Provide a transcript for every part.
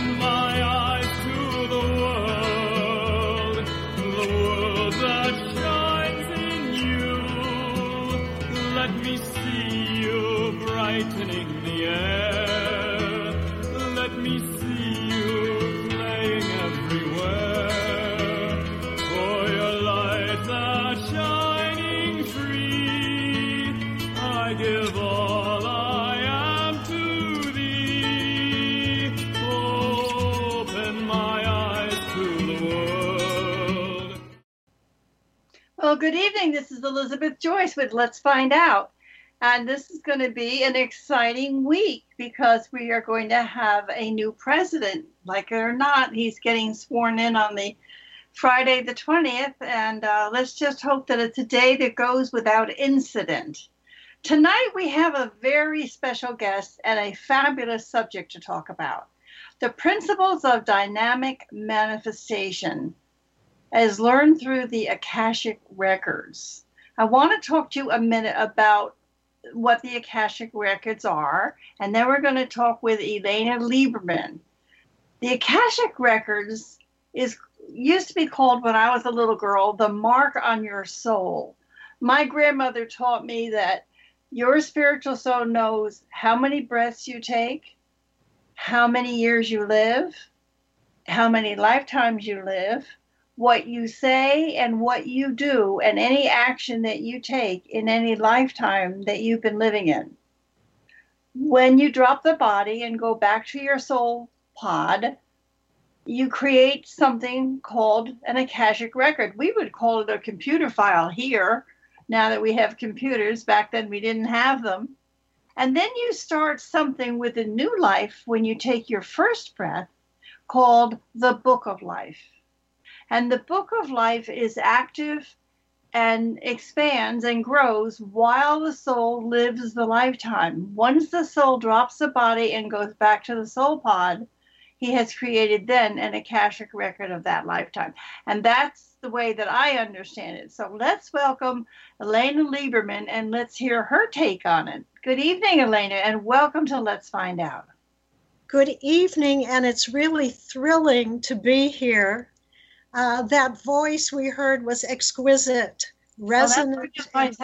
Open my eyes to the world that shines in you. Let me see you brightening the air. Let me see you playing everywhere. For your light that's shining free, I give all I am to thee. Open my eyes to the world. Well, good evening. This is Elizabeth Joyce with Let's Find Out. And this is going to be an exciting week because we are going to have a new president. Like it or not, he's getting sworn in on the Friday the 20th. And let's just hope that it's a day that goes without incident. Tonight we have a very special guest and a fabulous subject to talk about. The principles of dynamic manifestation as learned through the Akashic Records. I want to talk to you a minute about what the Akashic Records are, and then we're going to talk with Elena Lieberman. The Akashic Records used to be called, when I was a little girl, the mark on your soul. My grandmother taught me that your spiritual soul knows how many breaths you take, how many years you live, how many lifetimes you live, what you say and what you do, and any action that you take in any lifetime that you've been living in. When you drop the body and go back to your soul pod, you create something called an Akashic record. We would call it a computer file here, now that we have computers. Back then we didn't have them. And then you start something with a new life when you take your first breath, called the Book of Life. And the Book of Life is active and expands and grows while the soul lives the lifetime. Once the soul drops the body and goes back to the soul pod, he has created then an Akashic record of that lifetime. And that's the way that I understand it. So let's welcome Elena Lieberman and let's hear her take on it. Good evening, Elena, and welcome to Let's Find Out. Good evening, and it's really thrilling to be here. That voice we heard was exquisite, resonant, and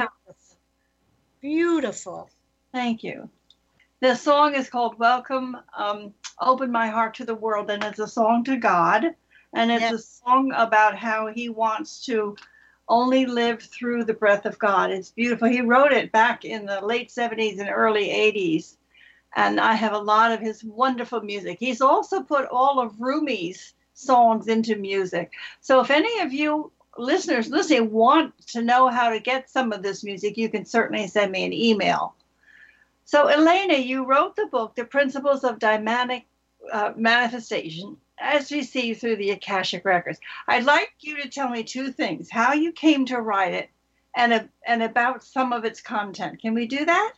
beautiful. Thank you. The song is called Welcome, Open My Heart to the World, and it's a song to God, and it's a song about how he wants to only live through the breath of God. It's beautiful. He wrote it back in the late 70s and early 80s, and I have a lot of his wonderful music. He's also put all of Rumi's songs into music. So if any of you listeners listening want to know how to get some of this music, you can certainly send me an email. So Elena, you wrote the book, The Principles of Dynamic Manifestation, as received through the Akashic Records. I'd like you to tell me two things: how you came to write it and about some of its content. Can we do that?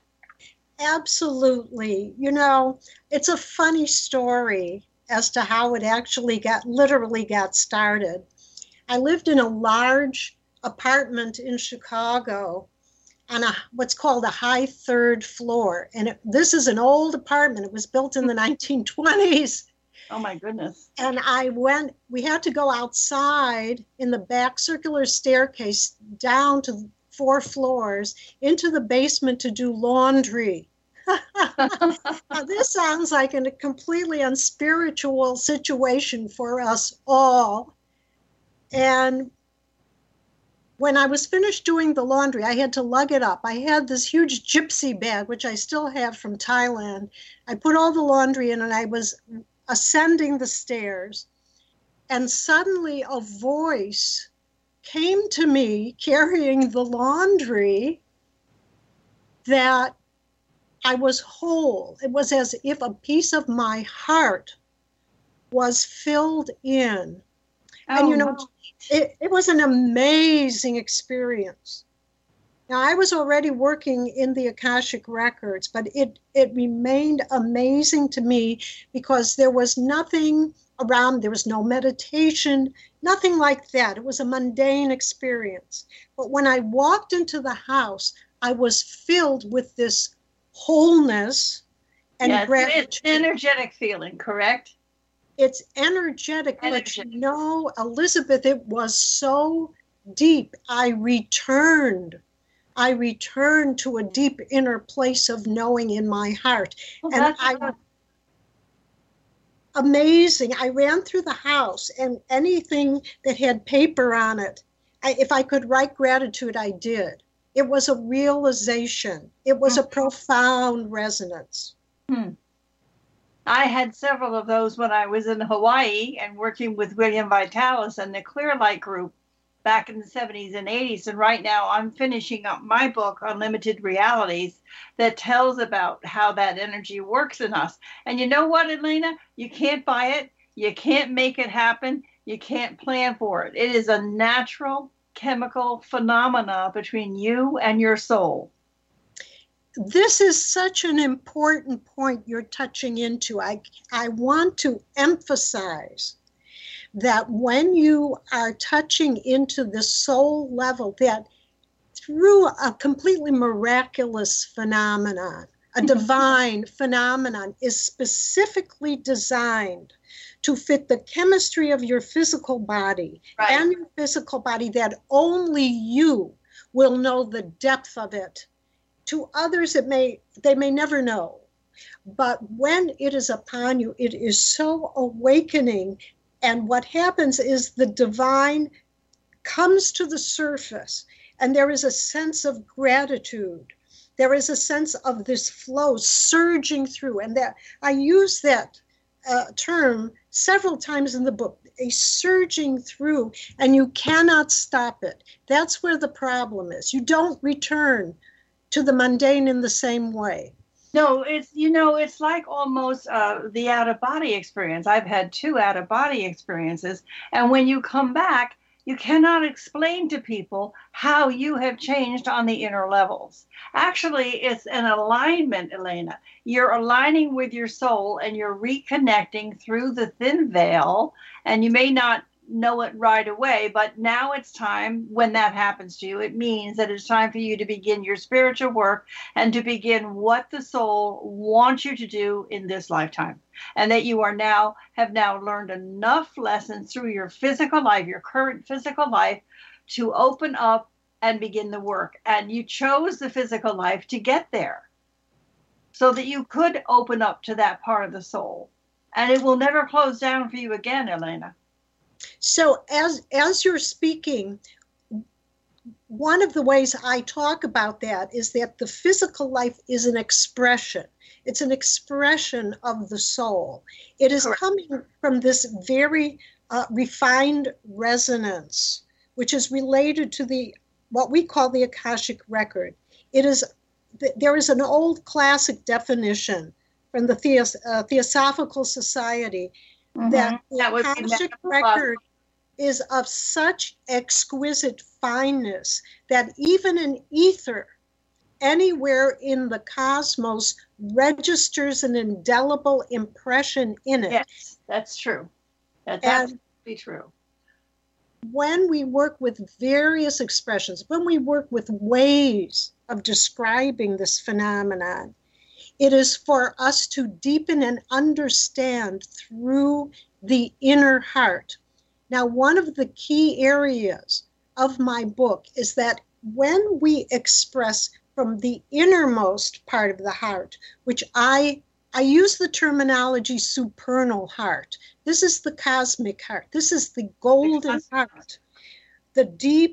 Absolutely. You know, it's a funny story as to how it actually literally got started. I lived in a large apartment in Chicago on what's called a high third floor. And this is an old apartment. It was built in the 1920s. Oh my goodness. And we had to go outside in the back circular staircase down to 4 floors into the basement to do laundry. Now, this sounds like a completely unspiritual situation for us all. And when I was finished doing the laundry, I had to lug it up. I had this huge gypsy bag, which I still have from Thailand. I put all the laundry in and I was ascending the stairs. And suddenly a voice came to me carrying the laundry that I was whole. It was as if a piece of my heart was filled in. And you know, it was an amazing experience. Now, I was already working in the Akashic Records, but it remained amazing to me because there was nothing around. There was no meditation, nothing like that. It was a mundane experience. But when I walked into the house, I was filled with this wholeness and gratitude. It's an energetic feeling, correct? It's energetic, but Energy. Elizabeth, it was so deep. I returned to a deep inner place of knowing in my heart. Well, And that's good. amazing. I ran through the house, and anything that had paper on it, if I could write gratitude, I did. It was a realization. It was a profound resonance. I had several of those when I was in Hawaii and working with William Vitalis and the Clear Light Group back in the 70s and 80s. And right now I'm finishing up my book, Unlimited Realities, that tells about how that energy works in us. And you know what, Elena? You can't buy it. You can't make it happen. You can't plan for it. It is a natural chemical phenomena between you and your soul. This is such an important point you're touching into. I want to emphasize that when you are touching into the soul level, that through a completely miraculous phenomenon, a divine phenomenon is specifically designed to fit the chemistry of your physical body and your physical body, that only you will know the depth of it. To others, they may never know. But when it is upon you, it is so awakening. And what happens is the divine comes to the surface, and there is a sense of gratitude. There is a sense of this flow surging through. And that I use that term several times in the book, a surging through, and you cannot stop it. That's where the problem is. You don't return to the mundane in the same way. No, it's like almost the out-of-body experience. I've had 2 out-of-body experiences, and when you come back, you cannot explain to people how you have changed on the inner levels. Actually, it's an alignment, Elena. You're aligning with your soul, and you're reconnecting through the thin veil, and you may not know it right away, but now it's time. When that happens to you, it means that it's time for you to begin your spiritual work and to begin what the soul wants you to do in this lifetime, and that you have now learned enough lessons through your physical life, your current physical life, to open up and begin the work. And you chose the physical life to get there so that you could open up to that part of the soul, and it will never close down for you again, Elena. So as you're speaking, one of the ways I talk about that is that the physical life is an expression. It's an expression of the soul. It is coming from this very refined resonance, which is related to what we call the Akashic record. There is an old classic definition from the Theosophical Society that the Akashic record is of such exquisite fineness that even an ether anywhere in the cosmos registers an indelible impression in it. Yes, that's true. That's absolutely true. When we work with various expressions, when we work with ways of describing this phenomenon, it is for us to deepen and understand through the inner heart. Now, one of the key areas of my book is that when we express from the innermost part of the heart, which I use the terminology supernal heart. This is the cosmic heart. This is the golden heart, the deep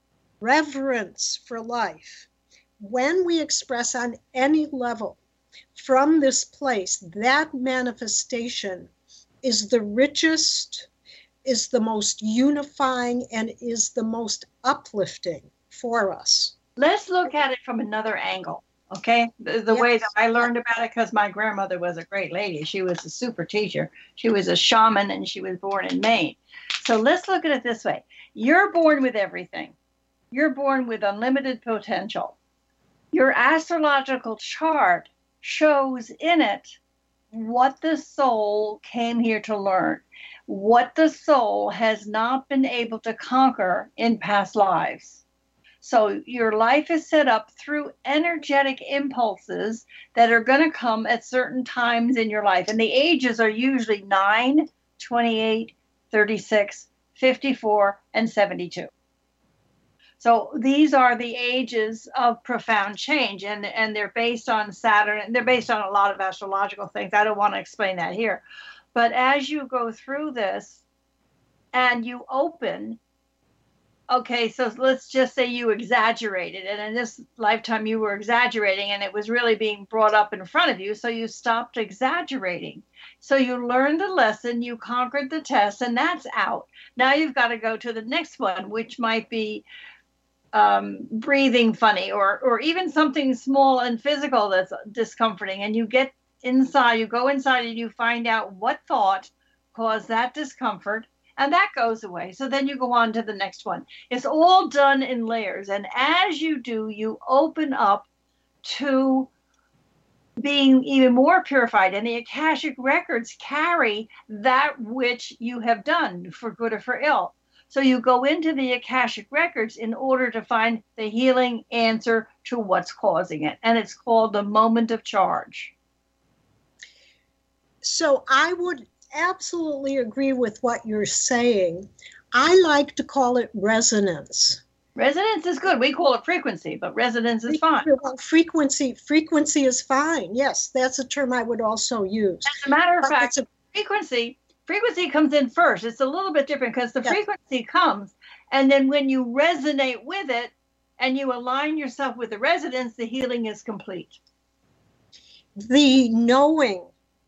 reverence for life. When we express on any level from this place, that manifestation is the richest, is the most unifying, and is the most uplifting for us. Let's look at it from another angle, okay? The way that I learned about it, because my grandmother was a great lady. She was a super teacher. She was a shaman, and she was born in Maine. So let's look at it this way. You're born with everything. You're born with unlimited potential. Your astrological chart shows in it what the soul came here to learn, what the soul has not been able to conquer in past lives. So your life is set up through energetic impulses that are going to come at certain times in your life. And the ages are usually 9, 28, 36, 54, and 72. So these are the ages of profound change, and they're based on Saturn, and they're based on a lot of astrological things. I don't want to explain that here. But as you go through this and you open, okay, so let's just say you exaggerated, and in this lifetime you were exaggerating, and it was really being brought up in front of you, so you stopped exaggerating. So you learned the lesson, you conquered the test, and that's out. Now you've got to go to the next one, which might be breathing funny, or even something small and physical that's discomforting, and you get inside, you go inside and you find out what thought caused that discomfort, and that goes away. So then you go on to the next one. It's all done in layers, and as you do, you open up to being even more purified, and the Akashic records carry that which you have done for good or for ill. So you go into the Akashic records in order to find the healing answer to what's causing it. And it's called the moment of charge. So I would absolutely agree with what you're saying. I like to call it resonance. Resonance is good. We call it frequency, but resonance is fine. Well, frequency is fine. Yes, that's a term I would also use. As a matter of fact, frequency comes in first. It's a little bit different because the frequency comes, and then when you resonate with it and you align yourself with the resonance, the healing is complete. The knowing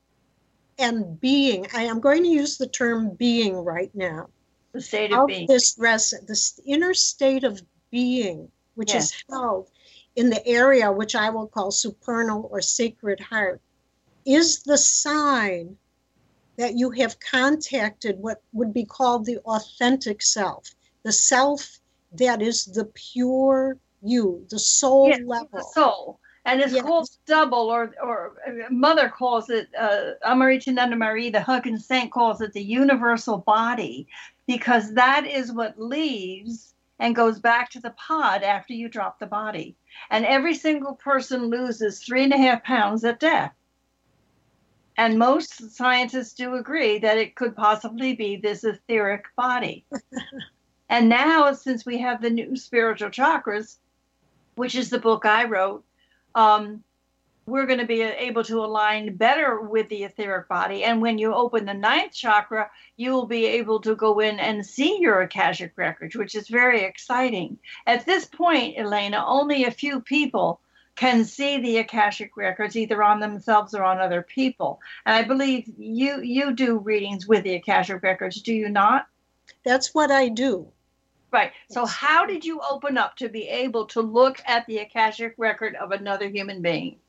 and being, I am going to use the term being right now. The state of being. This inner state of being, which is held in the area which I will call supernal or sacred heart, is the sign that you have contacted what would be called the authentic self, the self that is the pure you, the soul level. The soul. And it's called double, or Mother calls it, Amaritananda Marie, the Huggins Saint, calls it the universal body, because that is what leaves and goes back to the pod after you drop the body. And every single person loses 3.5 pounds at death. And most scientists do agree that it could possibly be this etheric body. And now, since we have the new spiritual chakras, which is the book I wrote, we're going to be able to align better with the etheric body. And when you open the 9th chakra, you will be able to go in and see your Akashic records, which is very exciting. At this point, Elena, only a few people can see the Akashic records, either on themselves or on other people. And I believe you do readings with the Akashic records, do you not? That's what I do. Right. So how did you open up to be able to look at the Akashic record of another human being?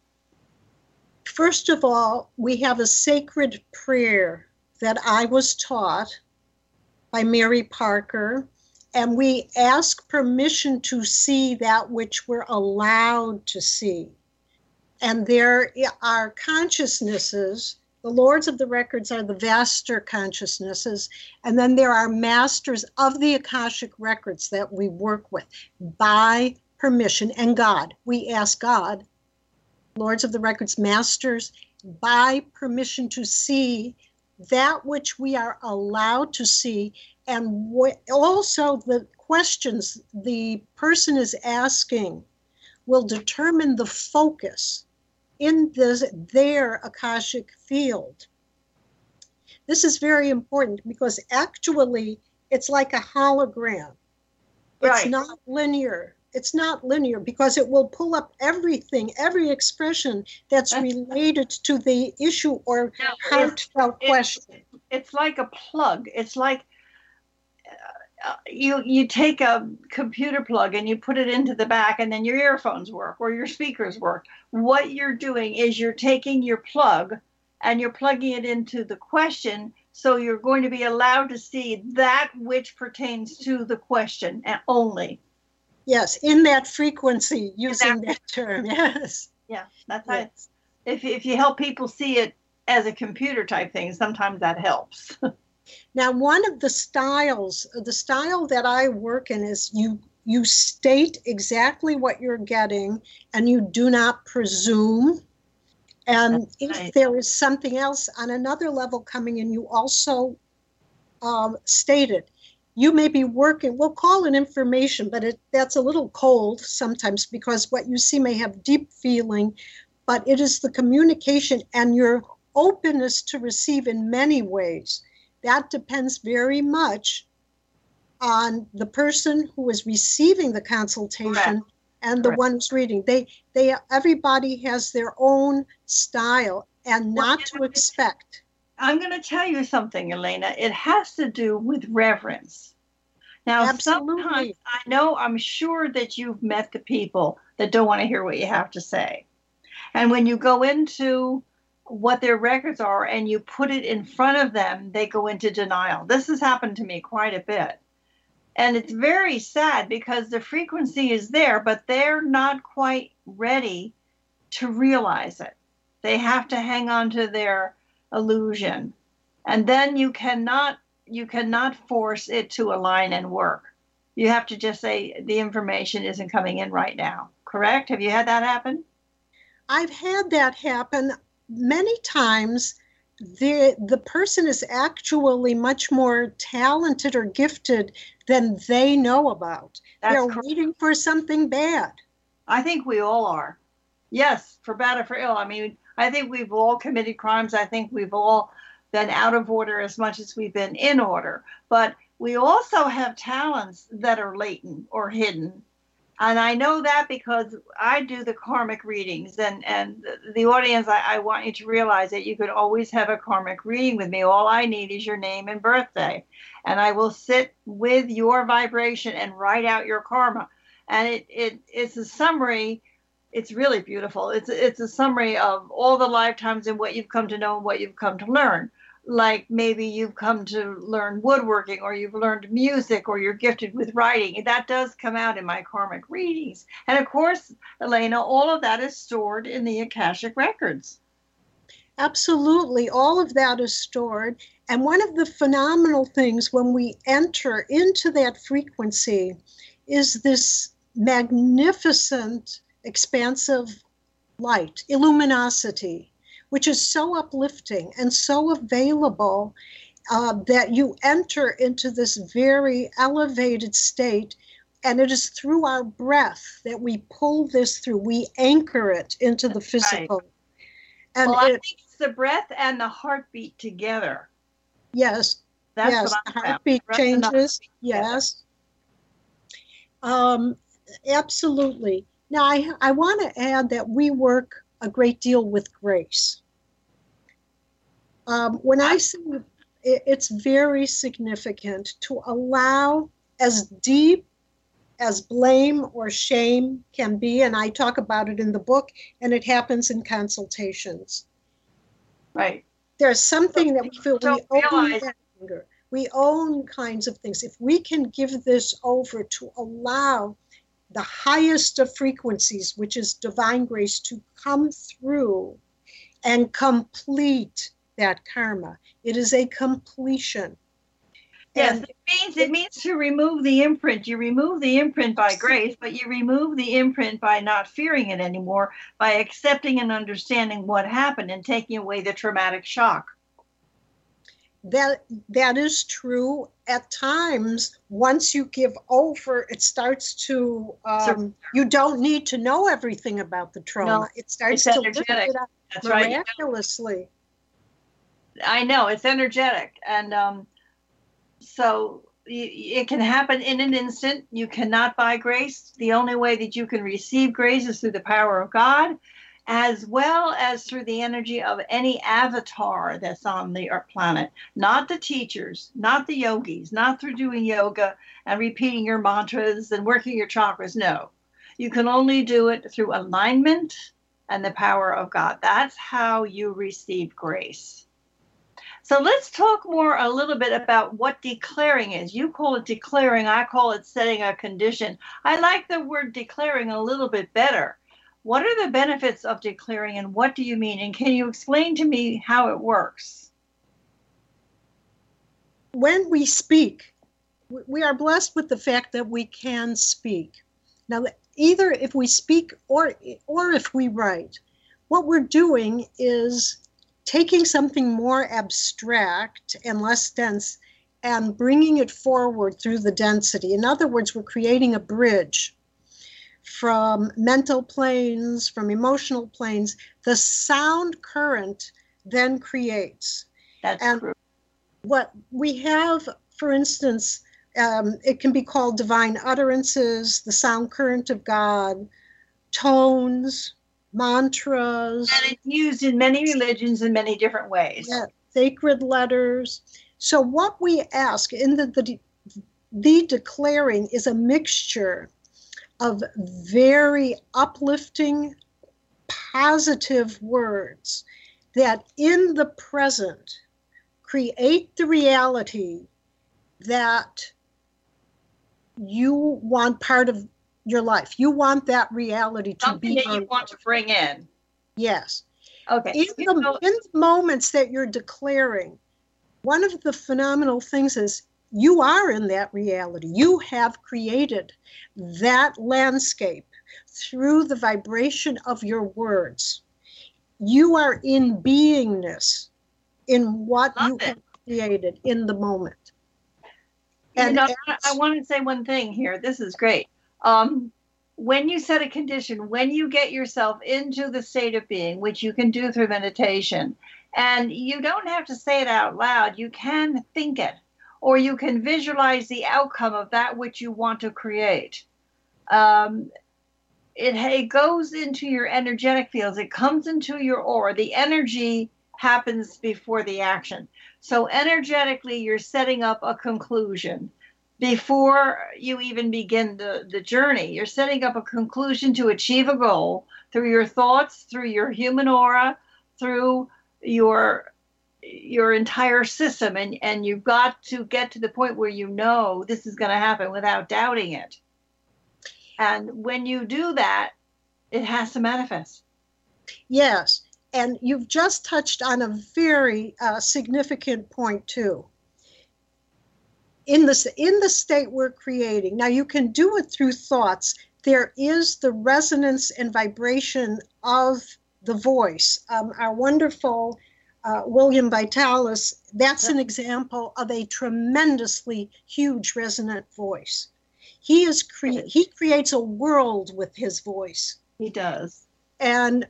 First of all, we have a sacred prayer that I was taught by Mary Parker, and we ask permission to see that which we're allowed to see. And there are consciousnesses. The Lords of the Records are the vaster consciousnesses, and then there are masters of the Akashic records that we work with by permission, and God. We ask God, Lords of the Records, masters, by permission to see that which we are allowed to see, and also the questions the person is asking will determine the focus in their Akashic field. This is very important because actually it's like a hologram. It's not linear. It's not linear because it will pull up everything, every expression that's related to the issue or heartfelt question. It's like a plug. It's like you take a computer plug and you put it into the back, and then your earphones work or your speakers work. What you're doing is you're taking your plug and you're plugging it into the question, so you're going to be allowed to see that which pertains to the question only. Yes, in that frequency, using that term, yes. Yeah, that's right. If you help people see it as a computer type thing, sometimes that helps. Now, one of the styles, the style that I work in is you state exactly what you're getting and you do not presume. And if there is something else on another level coming in, you also stated. You may be working, we'll call it information, but that's a little cold sometimes because what you see may have deep feeling, but it is the communication and your openness to receive in many ways. That depends very much on the person who is receiving the consultation. Correct. And the one who's reading. Everybody has their own style, and not to expect. I'm going to tell you something, Elena. It has to do with reverence. Now, Absolutely. Sometimes I'm sure that you've met the people that don't want to hear what you have to say. And when you go into what their records are and you put it in front of them, they go into denial. This has happened to me quite a bit. And it's very sad because the frequency is there, but they're not quite ready to realize it. They have to hang on to their illusion. And then you cannot force it to align and work. You have to just say the information isn't coming in right now. Correct? Have you had that happen? I've had that happen many times. The person is actually much more talented or gifted than they know about. They're waiting for something bad. I think we all are. Yes, for bad or for ill. I mean, I think we've all committed crimes. I think we've all been out of order as much as we've been in order. But we also have talents that are latent or hidden. And I know that because I do the karmic readings. And the audience, I want you to realize that you could always have a karmic reading with me. All I need is your name and birthday. And I will sit with your vibration and write out your karma. And it's a summary. It's really beautiful. It's a summary of all the lifetimes and what you've come to know and what you've come to learn. Like maybe you've come to learn woodworking, or you've learned music, or you're gifted with writing. That does come out in my karmic readings. And of course, Elena, all of that is stored in the Akashic records. Absolutely. All of that is stored. And one of the phenomenal things when we enter into that frequency is this magnificent, expansive light, luminosity, which is so uplifting and so available that you enter into this very elevated state. And it is through our breath that we pull this through. We anchor it into the physical. Right. And I think it's the breath and the heartbeat together. Yes. That's yes. what The heartbeat changes. Yes. Absolutely. Now, I want to add that we work a great deal with grace. When I say it's very significant to allow as deep as blame or shame can be, and I talk about it in the book, and it happens in consultations. Right. There's something that we feel we own anger. We own kinds of things. If we can give this over to allow the highest of frequencies, which is divine grace, to come through and complete that karma. It is a completion. Yes, and it means to remove the imprint. You remove the imprint by grace, but you remove the imprint by not fearing it anymore, by accepting and understanding what happened and taking away the traumatic shock. That is true. At times, once you give over, it starts to, you don't need to know everything about the trauma. No, it starts to lift it up That's miraculously. Right. I know, it's energetic. And so it can happen in an instant. You cannot buy grace. The only way that you can receive grace is through the power of God, as well as through the energy of any avatar that's on the planet. Not the teachers, not the yogis, not through doing yoga and repeating your mantras and working your chakras. No, you can only do it through alignment and the power of God. That's how you receive grace. So let's talk a little bit about what declaring is. You call it declaring, I call it setting a condition. I like the word declaring a little bit better. What are the benefits of declaring, and what do you mean? And can you explain to me how it works? When we speak, we are blessed with the fact that we can speak. Now, either if we speak or if we write, what we're doing is taking something more abstract and less dense and bringing it forward through the density. In other words, we're creating a bridge from mental planes, from emotional planes. The sound current then creates. That's and true. What we have, for instance, it can be called divine utterances, the sound current of God, tones, mantras. And it's used in many religions in many different ways. Yeah, sacred letters. So what we ask in the declaring is a mixture of very uplifting, positive words that in the present create the reality that you want part of your life. You want that reality to Something be that you want to bring in. Yes. Okay. In the moments that you're declaring, one of the phenomenal things is you are in that reality. You have created that landscape through the vibration of your words. You are in beingness in what you have created in the moment. And I want to say one thing here. This is great. When you set a condition, when you get yourself into the state of being, which you can do through meditation, and you don't have to say it out loud, you can think it, or you can visualize the outcome of that which you want to create. It goes into your energetic fields. It comes into your aura. The energy happens before the action. So energetically, you're setting up a conclusion. Before you even begin the journey, you're setting up a conclusion to achieve a goal through your thoughts, through your human aura, through your entire system. And you've got to get to the point where you know this is going to happen without doubting it. And when you do that, it has to manifest. Yes. And you've just touched on a very significant point, too. In the state we're creating, now you can do it through thoughts. There is the resonance and vibration of the voice. Our wonderful William Vitalis, that's an example of a tremendously huge resonant voice. He creates a world with his voice. He does. And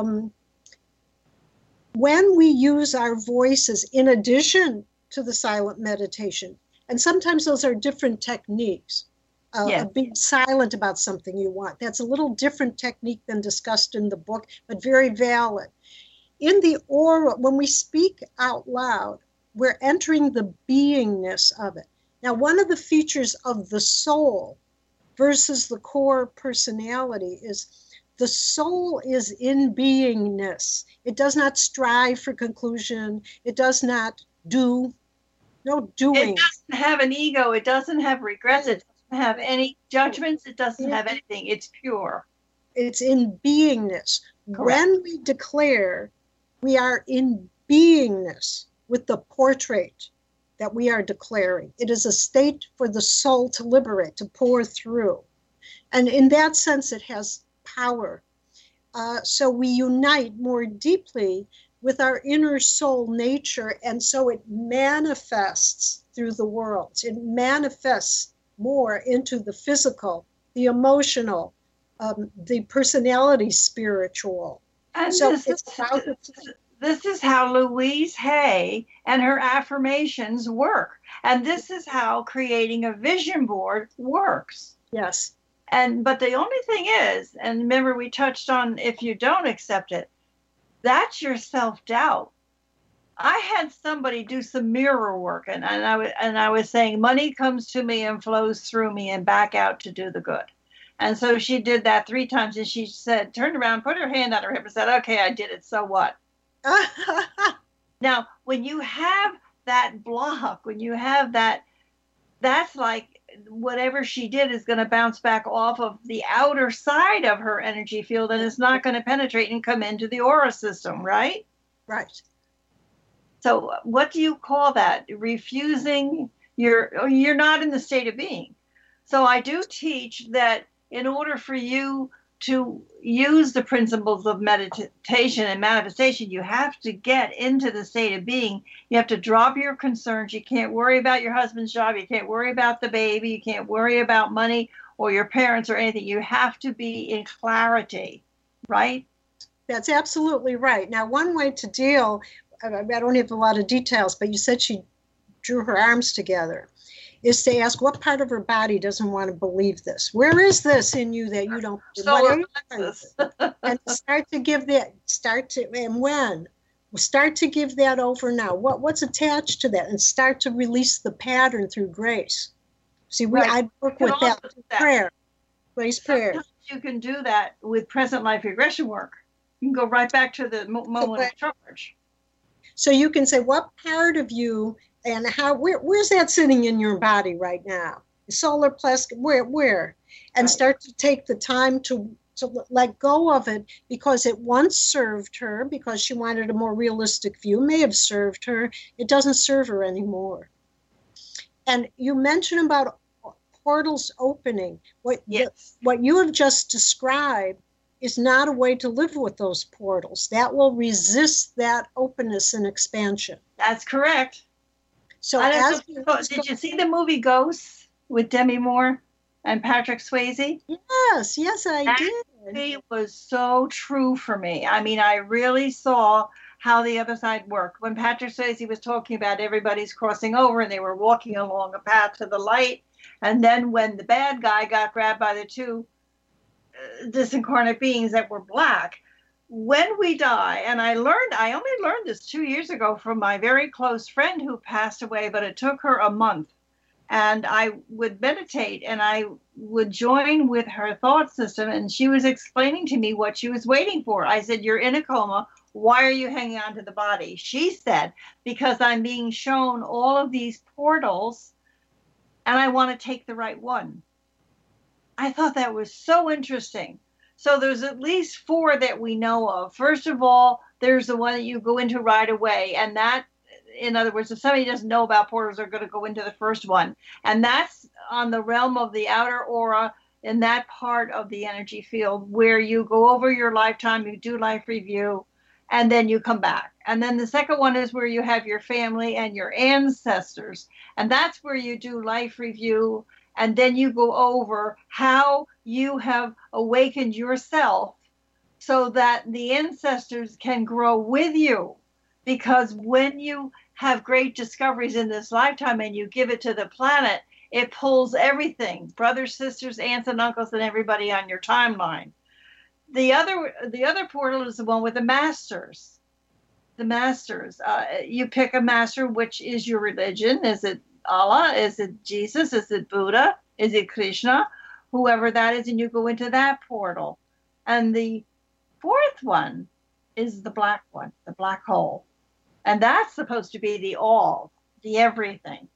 when we use our voices in addition to the silent meditation, and sometimes those are different techniques, of being silent about something you want. That's a little different technique than discussed in the book, but very valid. In the aura, when we speak out loud, we're entering the beingness of it. Now, one of the features of the soul versus the core personality is the soul is in beingness. It does not strive for conclusion. It does not do, no doing. It doesn't have an ego. It doesn't have regrets. It doesn't have any judgments. It doesn't have anything. It's pure. It's in beingness. Correct. When we declare, we are in beingness with the portrait that we are declaring. It is a state for the soul to liberate, to pour through. And in that sense, it has power. So we unite more deeply with our inner soul nature, and so it manifests through the world. It manifests more into the physical, the emotional, the personality spiritual. And So this is how Louise Hay and her affirmations work. And this is how creating a vision board works. Yes. But the only thing is, and remember we touched on if you don't accept it, that's your self-doubt. I had somebody do some mirror work, and I was saying money comes to me and flows through me and back out to do the good. And so she did that 3 times, and she said, turned around, put her hand on her hip and said, okay, I did it, so what? Now, when you have that block, when you have that, that's like whatever she did is going to bounce back off of the outer side of her energy field, and it's not going to penetrate and come into the aura system, right? Right. So what do you call that? Refusing, you're not in the state of being. So I do teach that in order for you to use the principles of meditation and manifestation, you have to get into the state of being. You have to drop your concerns. You can't worry about your husband's job. You can't worry about the baby. You can't worry about money or your parents or anything. You have to be in clarity, right? That's absolutely right. Now, one way to deal, I don't have a lot of details, but you said she drew her arms together, is to ask what part of her body doesn't want to believe this? Where is this in you that you don't believe? And start to give that, start to give that over now. What's attached to that? And start to release the pattern through grace. See, I work with that prayer, grace prayer. Sometimes you can do that with present life regression work. You can go right back to the moment of charge. So you can say, what part of you and where's that sitting in your body right now? Solar plexus, where? And start to take the time to let go of it, because it once served her, because she wanted a more realistic view, may have served her. It doesn't serve her anymore. And you mentioned about portals opening. What you have just described is not a way to live with those portals. That will resist that openness and expansion. That's correct. So did you see the movie Ghosts with Demi Moore and Patrick Swayze? Yes, I did. It was so true for me. I mean, I really saw how the other side worked. When Patrick Swayze was talking about everybody's crossing over and they were walking along a path to the light, and then when the bad guy got grabbed by the two disincarnate beings that were black, when we die, and I only learned this 2 years ago from my very close friend who passed away, but it took her a month. And I would meditate and I would join with her thought system, and she was explaining to me what she was waiting for. I said, you're in a coma. Why are you hanging on to the body? She said, because I'm being shown all of these portals and I want to take the right one. I thought that was so interesting. So there's at least 4 that we know of. First of all, there's the one that you go into right away. And that, in other words, if somebody doesn't know about portals, they're going to go into the first one. And that's on the realm of the outer aura, in that part of the energy field where you go over your lifetime, you do life review, and then you come back. And then the second one is where you have your family and your ancestors. And that's where you do life review. And then you go over how you have awakened yourself so that the ancestors can grow with you. Because when you have great discoveries in this lifetime and you give it to the planet, it pulls everything, brothers, sisters, aunts, and uncles, and everybody on your timeline. The other portal is the one with the masters. The masters. You pick a master, which is your religion. Is it Allah? Is it Jesus? Is it Buddha? Is it Krishna? Whoever that is, and you go into that portal. And the fourth one is the black one, the black hole. And that's supposed to be the all, the everything.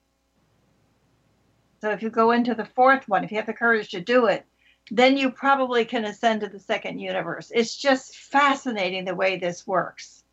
So if you go into the fourth one, if you have the courage to do it, then you probably can ascend to the second universe. It's just fascinating the way this works.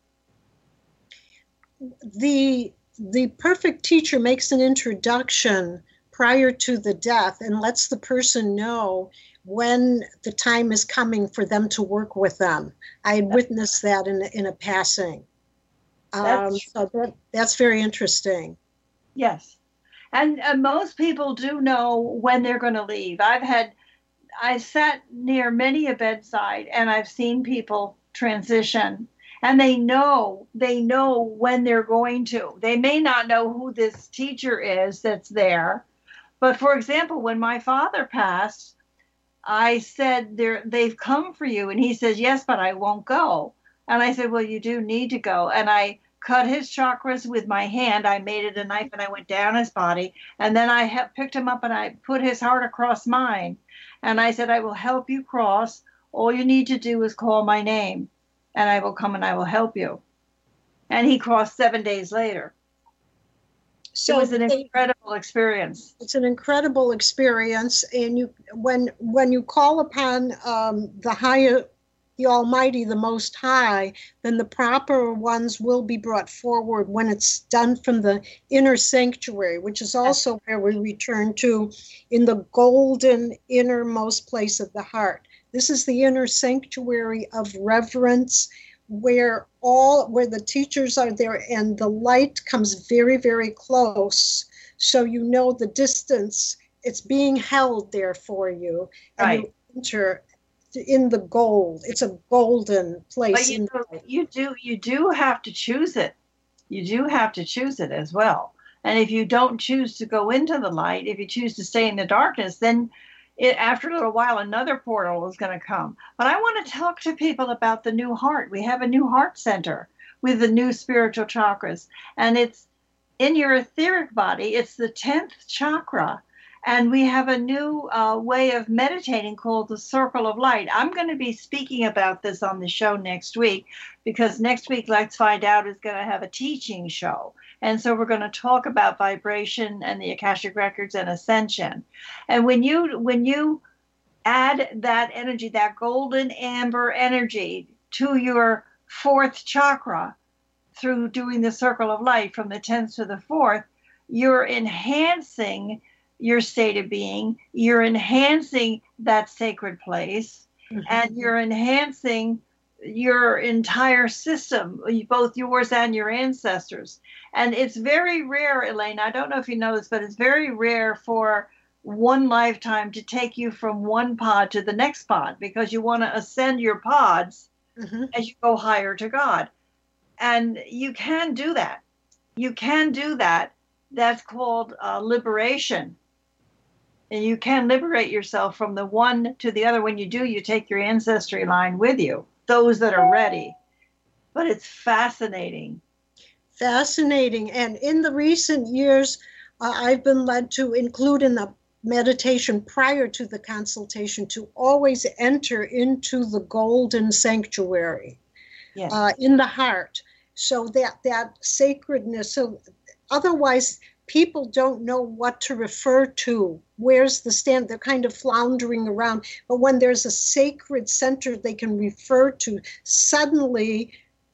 The perfect teacher makes an introduction prior to the death and lets the person know when the time is coming for them to work with them. I had witnessed that in a passing. So that's very interesting. Yes. And most people do know when they're going to leave. I sat near many a bedside and I've seen people transition, and they know when they're going to. They may not know who this teacher is that's there. But for example, when my father passed, I said, they've come for you. And he says, yes, but I won't go. And I said, well, you do need to go. And I cut his chakras with my hand. I made it a knife and I went down his body. And then I picked him up and I put his heart across mine. And I said, I will help you cross. All you need to do is call my name and I will come and I will help you. And he crossed 7 days later. So it was an incredible experience. It's an incredible experience. And when you call upon the higher, the Almighty, the Most High, then the proper ones will be brought forward when it's done from the inner sanctuary, which is also where we return to in the golden innermost place of the heart. This is the inner sanctuary of reverence where the teachers are there and the light comes very, very close. So you know the distance, it's being held there for you. And Right. you enter in the gold. It's a golden place. But you do have to choose it. You do have to choose it as well. And if you don't choose to go into the light, if you choose to stay in the darkness, then after a little while, another portal is going to come. But I want to talk to people about the new heart. We have a new heart center with the new spiritual chakras. And it's in your etheric body. It's the 10th chakra. And we have a new way of meditating called the Circle of Light. I'm going to be speaking about this on the show next week, because next week, Let's Find Out is going to have a teaching show. And so we're going to talk about vibration and the Akashic Records and ascension. And when you add that energy, that golden amber energy, to your 4th chakra through doing the Circle of Light from the 10th to the 4th, you're enhancing your state of being, you're enhancing that sacred place, and you're enhancing your entire system, both yours and your ancestors. And it's very rare, Elaine, I don't know if you know this, but it's very rare for one lifetime to take you from one pod to the next pod, because you want to ascend your pods as you go higher to God. And you can do that. You can do that. That's called liberation. And you can liberate yourself from the one to the other. When you do, you take your ancestry line with you, those that are ready. But it's fascinating. Fascinating. And in the recent years, I've been led to include in the meditation prior to the consultation to always enter into the golden sanctuary, Yes. In the heart. So that sacredness. So otherwise, people don't know what to refer to. Where's the stand? They're kind of floundering around. But when there's a sacred center they can refer to, suddenly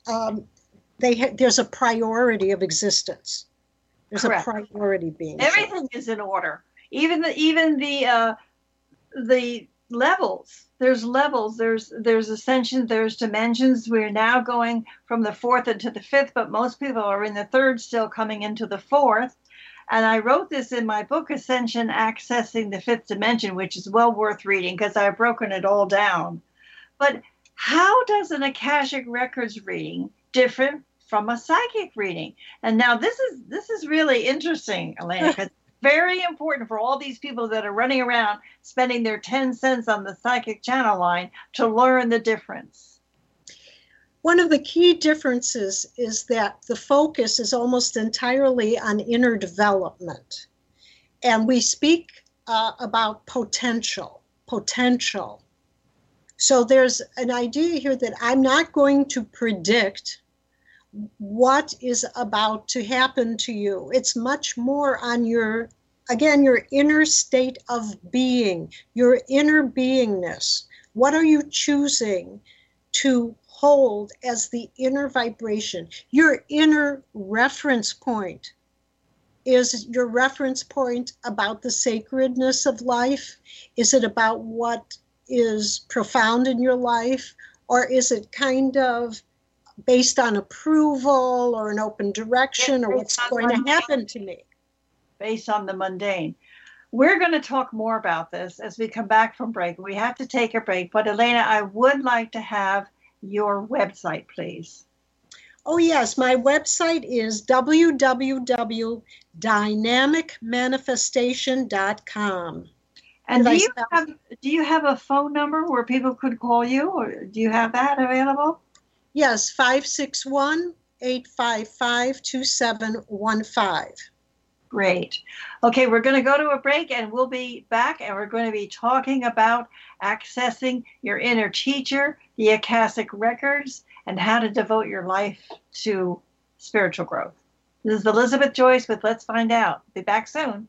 there's a priority of existence. There's Correct. a priority being. Everything is in order. Even the levels. There's levels. There's ascension. There's dimensions. We're now going from the 4th into the 5th, but most people are in the 3rd, still coming into the 4th. And I wrote this in my book, Ascension, Accessing the 5th Dimension, which is well worth reading because I've broken it all down. But how does an Akashic Records reading differ from a psychic reading? And now this is really interesting, Elena, because it's very important for all these people that are running around spending their 10 cents on the psychic channel line to learn the difference. One of the key differences is that the focus is almost entirely on inner development. And we speak about potential. So there's an idea here that I'm not going to predict what is about to happen to you. It's much more on your inner state of being, your inner beingness. What are you choosing to hold as the inner vibration? Your inner reference point. Is your reference point about the sacredness of life? Is it about what is profound in your life? Or is it kind of based on approval or an open direction or what's going to happen to me? Based on the mundane. We're going to talk more about this as we come back from break. We have to take a break, but Elena, I would like to have your website, please. Oh, yes. My website is www.dynamicmanifestation.com. And do you have a phone number where people could call you, or do you have that available? Yes, 561-855-2715. Great. Okay, we're going to go to a break and we'll be back, and we're going to be talking about accessing your inner teacher, the Akashic Records, and how to devote your life to spiritual growth. This is Elizabeth Joyce with Let's Find Out. Be back soon.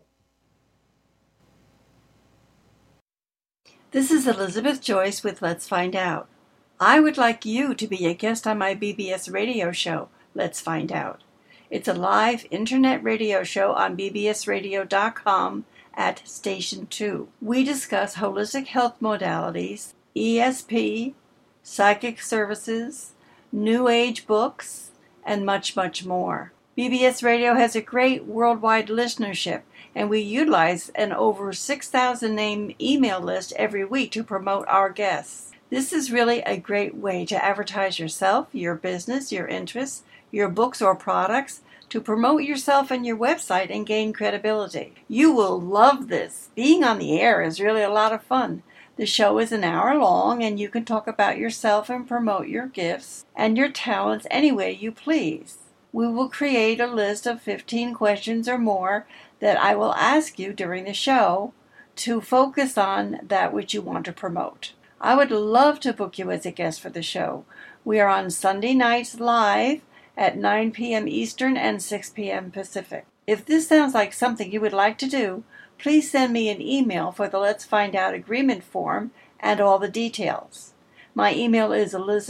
This is Elizabeth Joyce with Let's Find Out. I would like you to be a guest on my BBS radio show, Let's Find Out. It's a live internet radio show on bbsradio.com at Station 2. We discuss holistic health modalities, ESP, psychic services, New Age books, and much, much more. BBS Radio has a great worldwide listenership, and we utilize an over 6,000 name email list every week to promote our guests. This is really a great way to advertise yourself, your business, your interests, your books or products, to promote yourself and your website and gain credibility. You will love this. Being on the air is really a lot of fun. The show is an hour long, and you can talk about yourself and promote your gifts and your talents any way you please. We will create a list of 15 questions or more that I will ask you during the show to focus on that which you want to promote. I would love to book you as a guest for the show. We are on Sunday nights live at 9 p.m. Eastern and 6 p.m. Pacific. If this sounds like something you would like to do, please send me an email for the Let's Find Out agreement form and all the details. My email is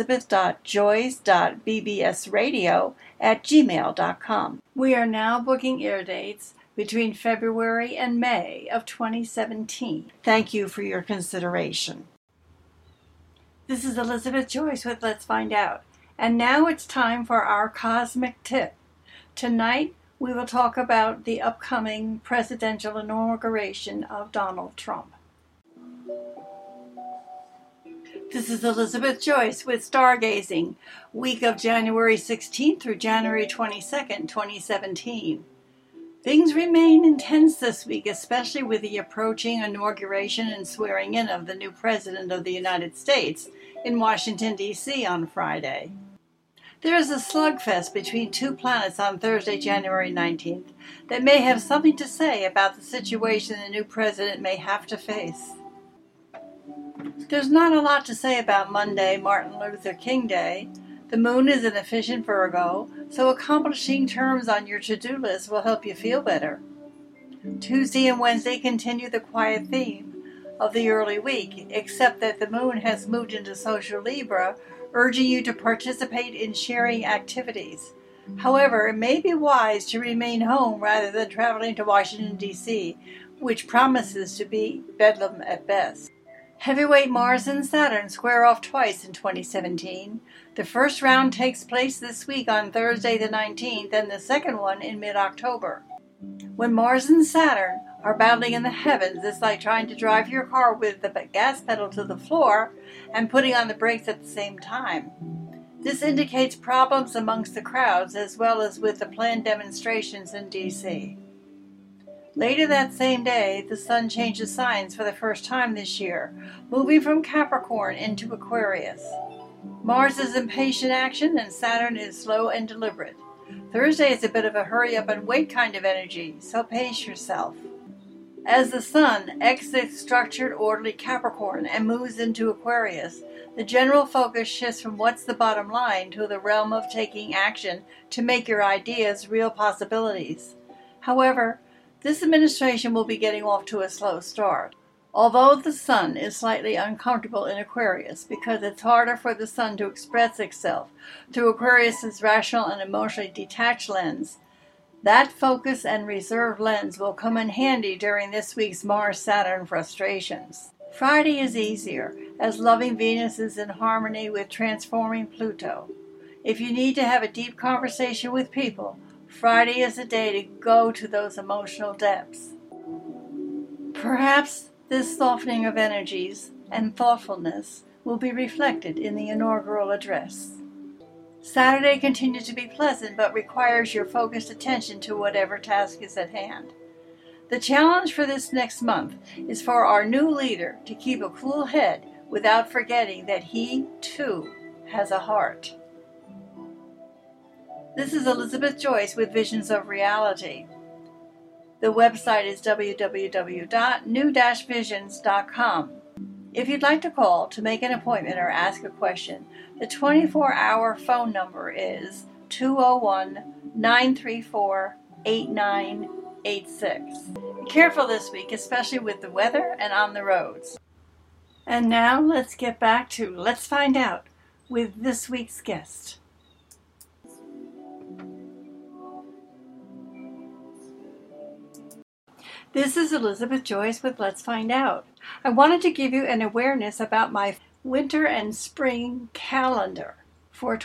elizabeth.joyce.bbsradio@gmail.com. We are now booking air dates between February and May of 2017. Thank you for your consideration. This is Elizabeth Joyce with Let's Find Out. And now it's time for our cosmic tip. Tonight, we will talk about the upcoming presidential inauguration of Donald Trump. This is Elizabeth Joyce with Stargazing, week of January 16th through January 22nd, 2017. Things remain intense this week, especially with the approaching inauguration and swearing in of the new President of the United States in Washington, D.C. on Friday. There is a slugfest between two planets on Thursday, January 19th, that may have something to say about the situation the new president may have to face. There's not a lot to say about Monday, Martin Luther King Day. The moon is an efficient Virgo, so accomplishing terms on your to-do list will help you feel better. Tuesday and Wednesday continue the quiet theme of the early week, except that the moon has moved into social Libra, urging you to participate in sharing activities. However, it may be wise to remain home rather than traveling to Washington, D.C., which promises to be bedlam at best. Heavyweight Mars and Saturn square off twice in 2017. The first round takes place this week on Thursday the 19th, and the second one in mid-October. When Mars and Saturn are battling in the heavens, it's like trying to drive your car with the gas pedal to the floor and putting on the brakes at the same time. This indicates problems amongst the crowds as well as with the planned demonstrations in D.C. Later that same day, the sun changes signs for the first time this year, moving from Capricorn into Aquarius. Mars is impatient action and Saturn is slow and deliberate. Thursday is a bit of a hurry up and wait kind of energy, so pace yourself. As the sun exits structured, orderly Capricorn and moves into Aquarius, the general focus shifts from what's the bottom line to the realm of taking action to make your ideas real possibilities. However, this administration will be getting off to a slow start. Although the sun is slightly uncomfortable in Aquarius because it's harder for the sun to express itself through Aquarius's rational and emotionally detached lens, that focus and reserved lens will come in handy during this week's Mars-Saturn frustrations. Friday is easier, as loving Venus is in harmony with transforming Pluto. If you need to have a deep conversation with people, Friday is a day to go to those emotional depths. Perhaps this softening of energies and thoughtfulness will be reflected in the inaugural address. Saturday continues to be pleasant but requires your focused attention to whatever task is at hand. The challenge for this next month is for our new leader to keep a cool head without forgetting that he, too, has a heart. This is Elizabeth Joyce with Visions of Reality. The website is www.new-visions.com. If you'd like to call to make an appointment or ask a question, the 24-hour phone number is 201-934-8986. Be careful this week, especially with the weather and on the roads. And now let's get back to Let's Find Out with this week's guest. This is Elizabeth Joyce with Let's Find Out. I wanted to give you an awareness about my winter and spring calendar for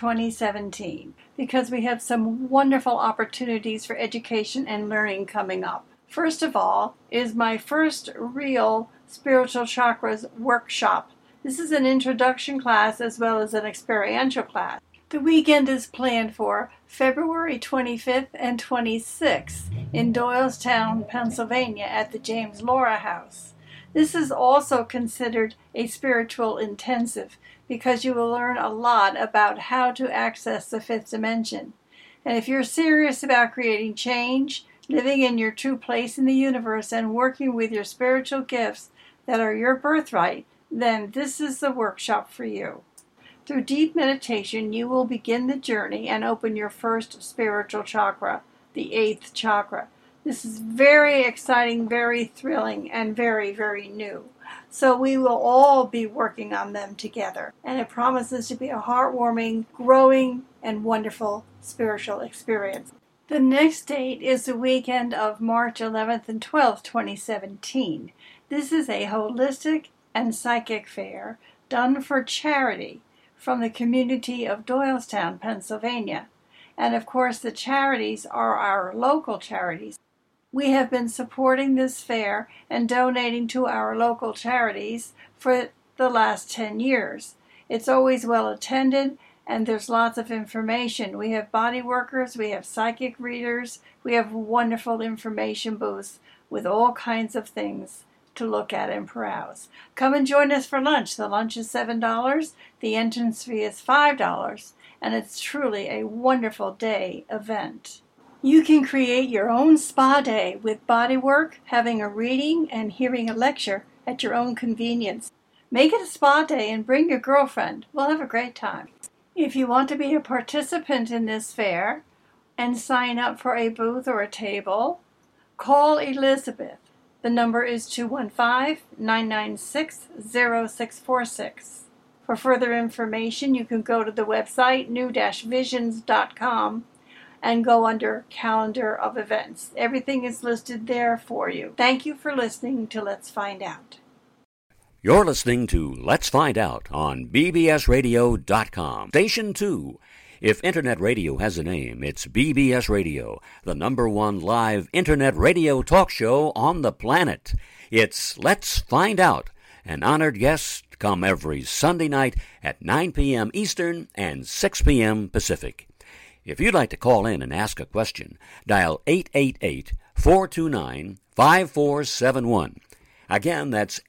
2017 because we have some wonderful opportunities for education and learning coming up. First of all is my first real Spiritual Chakras workshop. This is an introduction class as well as an experiential class. The weekend is planned for February 25th and 26th in Doylestown, Pennsylvania at the James Laura House. This is also considered a spiritual intensive because you will learn a lot about how to access the fifth dimension. And if you're serious about creating change, living in your true place in the universe, and working with your spiritual gifts that are your birthright, then this is the workshop for you. Through deep meditation, you will begin the journey and open your first spiritual chakra, the 8th chakra. This is very exciting, very thrilling, and very, very new. So we will all be working on them together. And it promises to be a heartwarming, growing, and wonderful spiritual experience. The next date is the weekend of March 11th and 12th, 2017. This is a holistic and psychic fair done for charity from the community of Doylestown, Pennsylvania. And of course, the charities are our local charities. We have been supporting this fair and donating to our local charities for the last 10 years. It's always well attended, and there's lots of information. We have body workers, we have psychic readers, we have wonderful information booths with all kinds of things to look at and browse. Come and join us for lunch. The lunch is $7, the entrance fee is $5, and it's truly a wonderful day event. You can create your own spa day with body work, having a reading, and hearing a lecture at your own convenience. Make it a spa day and bring your girlfriend. We'll have a great time. If you want to be a participant in this fair and sign up for a booth or a table, call Elizabeth. The number is 215-996-0646. For further information, you can go to the website new-visions.com and go under Calendar of Events. Everything is listed there for you. Thank you for listening to Let's Find Out. You're listening to Let's Find Out on bbsradio.com. Station 2. If Internet radio has a name, it's BBS Radio, the #1 live Internet radio talk show on the planet. It's Let's Find Out. An honored guest come every Sunday night at 9 p.m. Eastern and 6 p.m. Pacific. If you'd like to call in and ask a question, dial 888-429-5471. Again, that's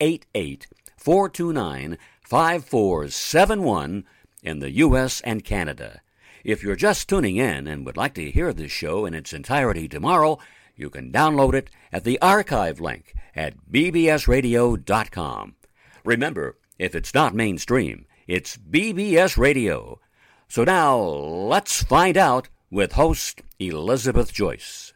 888-429-5471 in the U.S. and Canada. If you're just tuning in and would like to hear this show in its entirety tomorrow, you can download it at the archive link at bbsradio.com. Remember, if it's not mainstream, it's BBS Radio. So now, let's find out with host Elizabeth Joyce.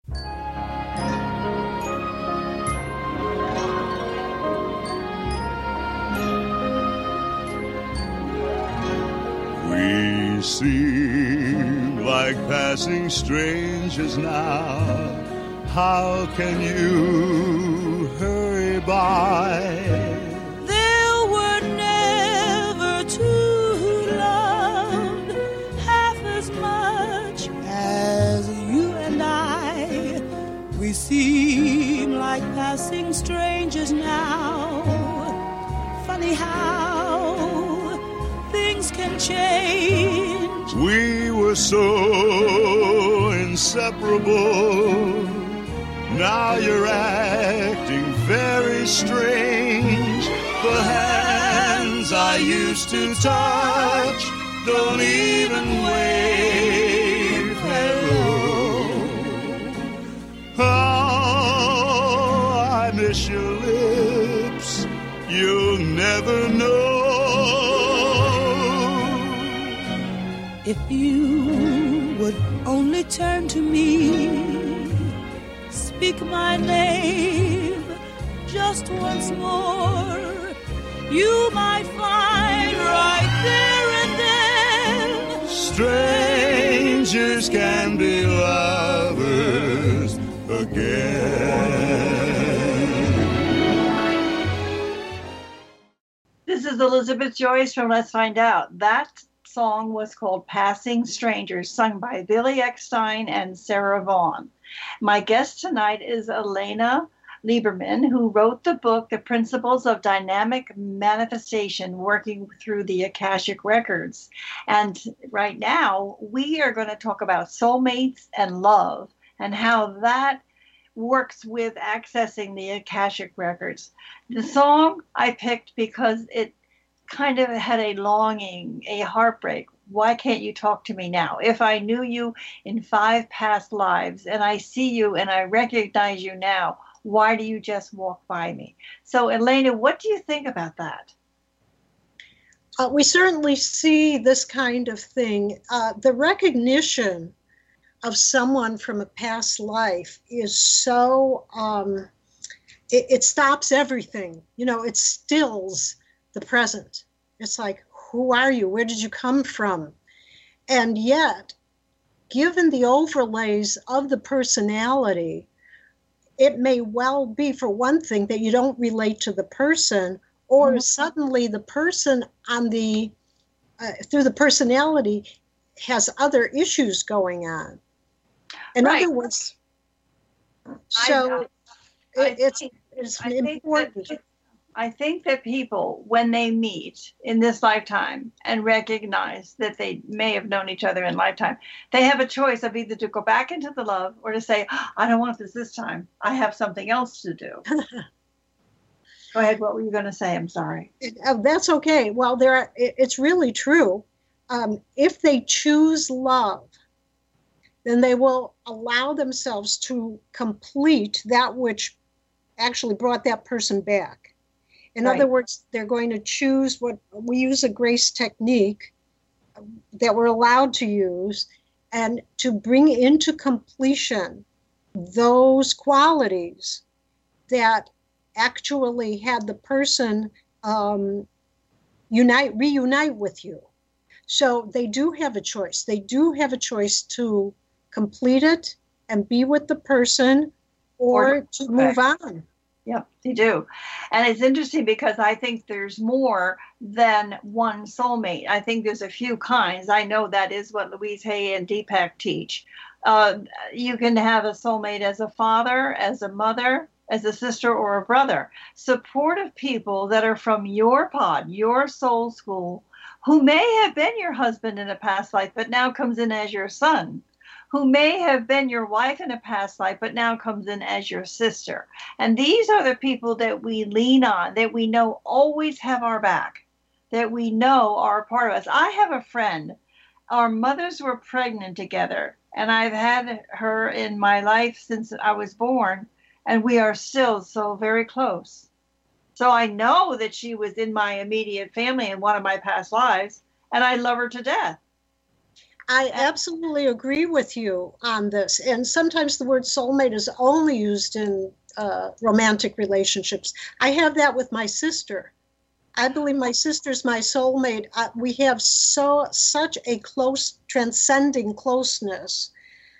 We seem like passing strangers now. How can you hurry by? There were never two who loved half as much as you and I. We seem like passing strangers now. Funny how things can change. We were so inseparable. Now you're acting very strange. The hands I used to touch don't even wave hello. Oh, I miss your lips. You'll never know. If you would only turn to me, speak my name just once more, you might find right there and then strangers can be lovers again. This is Elizabeth Joyce from Let's Find Out. That song was called Passing Strangers, sung by Billy Eckstein and Sarah Vaughan. My guest tonight is Elena Lieberman, who wrote the book, The Principles of Dynamic Manifestation, Working Through the Akashic Records. And right now, we are going to talk about soulmates and love and how that works with accessing the Akashic Records. The song I picked because it kind of had a longing, a heartbreak. Why can't you talk to me now? If I knew you in 5 past lives and I see you and I recognize you now, why do you just walk by me? So, Elena, what do you think about that? We certainly see this kind of thing. The recognition of someone from a past life is so, it stops everything. You know, it stills the present. It's like, who are you? Where did you come from? And yet, given the overlays of the personality, it may well be, for one thing, that you don't relate to the person, or suddenly the person on the through the personality has other issues going on. In other words, so it's important. I think that people, when they meet in this lifetime and recognize that they may have known each other in lifetime, they have a choice of either to go back into the love or to say, I don't want this time. I have something else to do. Go ahead. What were you going to say? I'm sorry. That's okay. Well, it's really true. If they choose love, then they will allow themselves to complete that which actually brought that person back. In other words, they're going to choose what we use, a grace technique that we're allowed to use, and to bring into completion those qualities that actually had the person reunite with you. So they do have a choice. They do have a choice to complete it and be with the person, or to move on. Yep, they do. And it's interesting because I think there's more than one soulmate. I think there's a few kinds. I know that is what Louise Hay and Deepak teach. You can have a soulmate as a father, as a mother, as a sister, or a brother. Supportive people that are from your pod, your soul school, who may have been your husband in a past life, but now comes in as your son, who may have been your wife in a past life, but now comes in as your sister. And these are the people that we lean on, that we know always have our back, that we know are a part of us. I have a friend. Our mothers were pregnant together, and I've had her in my life since I was born, and we are still so very close. So I know that she was in my immediate family in one of my past lives, and I love her to death. I absolutely agree with you on this. And sometimes the word soulmate is only used in romantic relationships. I have that with my sister. I believe my sister's my soulmate. We have such a close, transcending closeness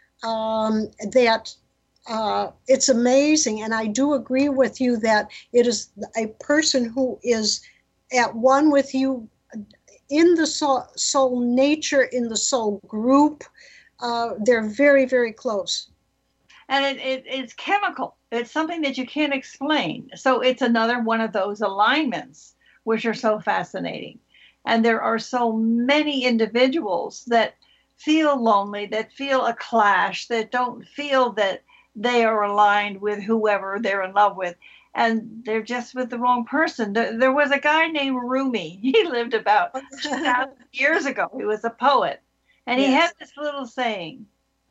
that it's amazing. And I do agree with you that it is a person who is at one with you in the soul nature, in the soul group. They're very, very close. And it's chemical. It's something that you can't explain. So it's another one of those alignments, which are so fascinating. And there are so many individuals that feel lonely, that feel a clash, that don't feel that they are aligned with whoever they're in love with. And they're just with the wrong person. There was a guy named Rumi. He lived about 2,000 years ago. He was a poet. And he had this little saying,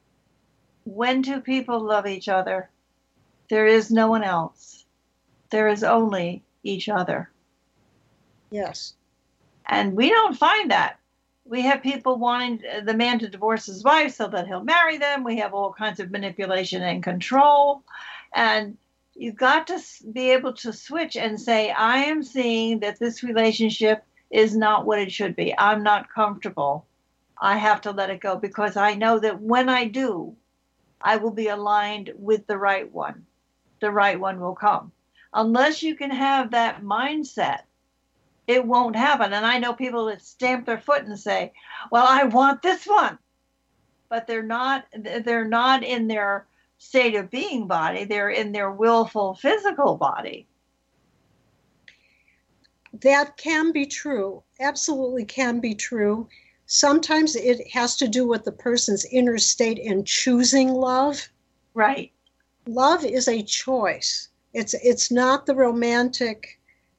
when two people love each other, there is no one else. There is only each other. Yes. And we don't find that. We have people wanting the man to divorce his wife so that he'll marry them. We have all kinds of manipulation and control. And you've got to be able to switch and say, I am seeing that this relationship is not what it should be. I'm not comfortable. I have to let it go because I know that when I do, I will be aligned with the right one. The right one will come. Unless you can have that mindset, it won't happen. And I know people that stamp their foot and say, well, I want this one. But they're not in their state of being body. They're in their willful physical body. That can be true. Absolutely can be true. Sometimes it has to do with the person's inner state in choosing love. Right. Love is a choice. It's not the romantic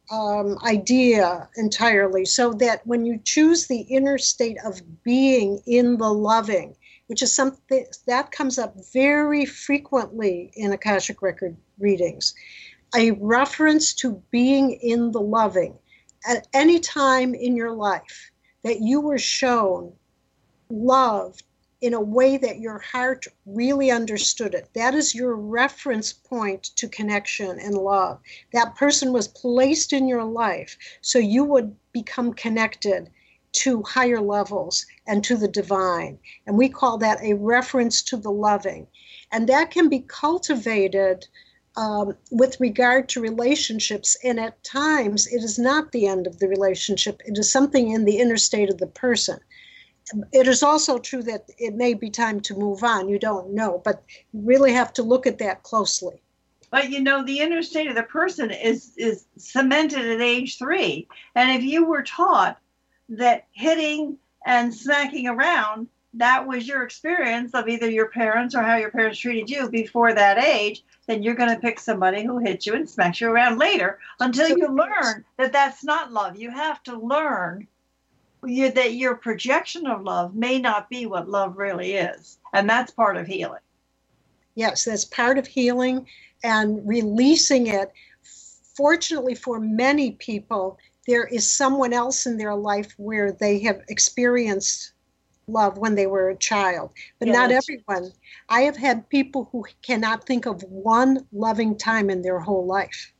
idea entirely. So that when you choose the inner state of being in the loving, which is something that comes up very frequently in Akashic Record readings, a reference to being in the loving. At any time in your life that you were shown love in a way that your heart really understood it, that is your reference point to connection and love. That person was placed in your life so you would become connected to higher levels and to the divine. And we call that a reference to the loving. And that can be cultivated with regard to relationships, and at times it is not the end of the relationship. It is something in the inner state of the person. It is also true that it may be time to move on. You don't know, but you really have to look at that closely. But the inner state of the person is cemented at age 3. And if you were taught that hitting and smacking around, that was your experience of either your parents or how your parents treated you before that age, then you're going to pick somebody who hits you and smacks you around later until you learn that that's not love. You have to learn that your projection of love may not be what love really is. And that's part of healing. Yes, that's part of healing and releasing it. Fortunately for many people, there is someone else in their life where they have experienced love when they were a child, but not everyone. I have had people who cannot think of one loving time in their whole life.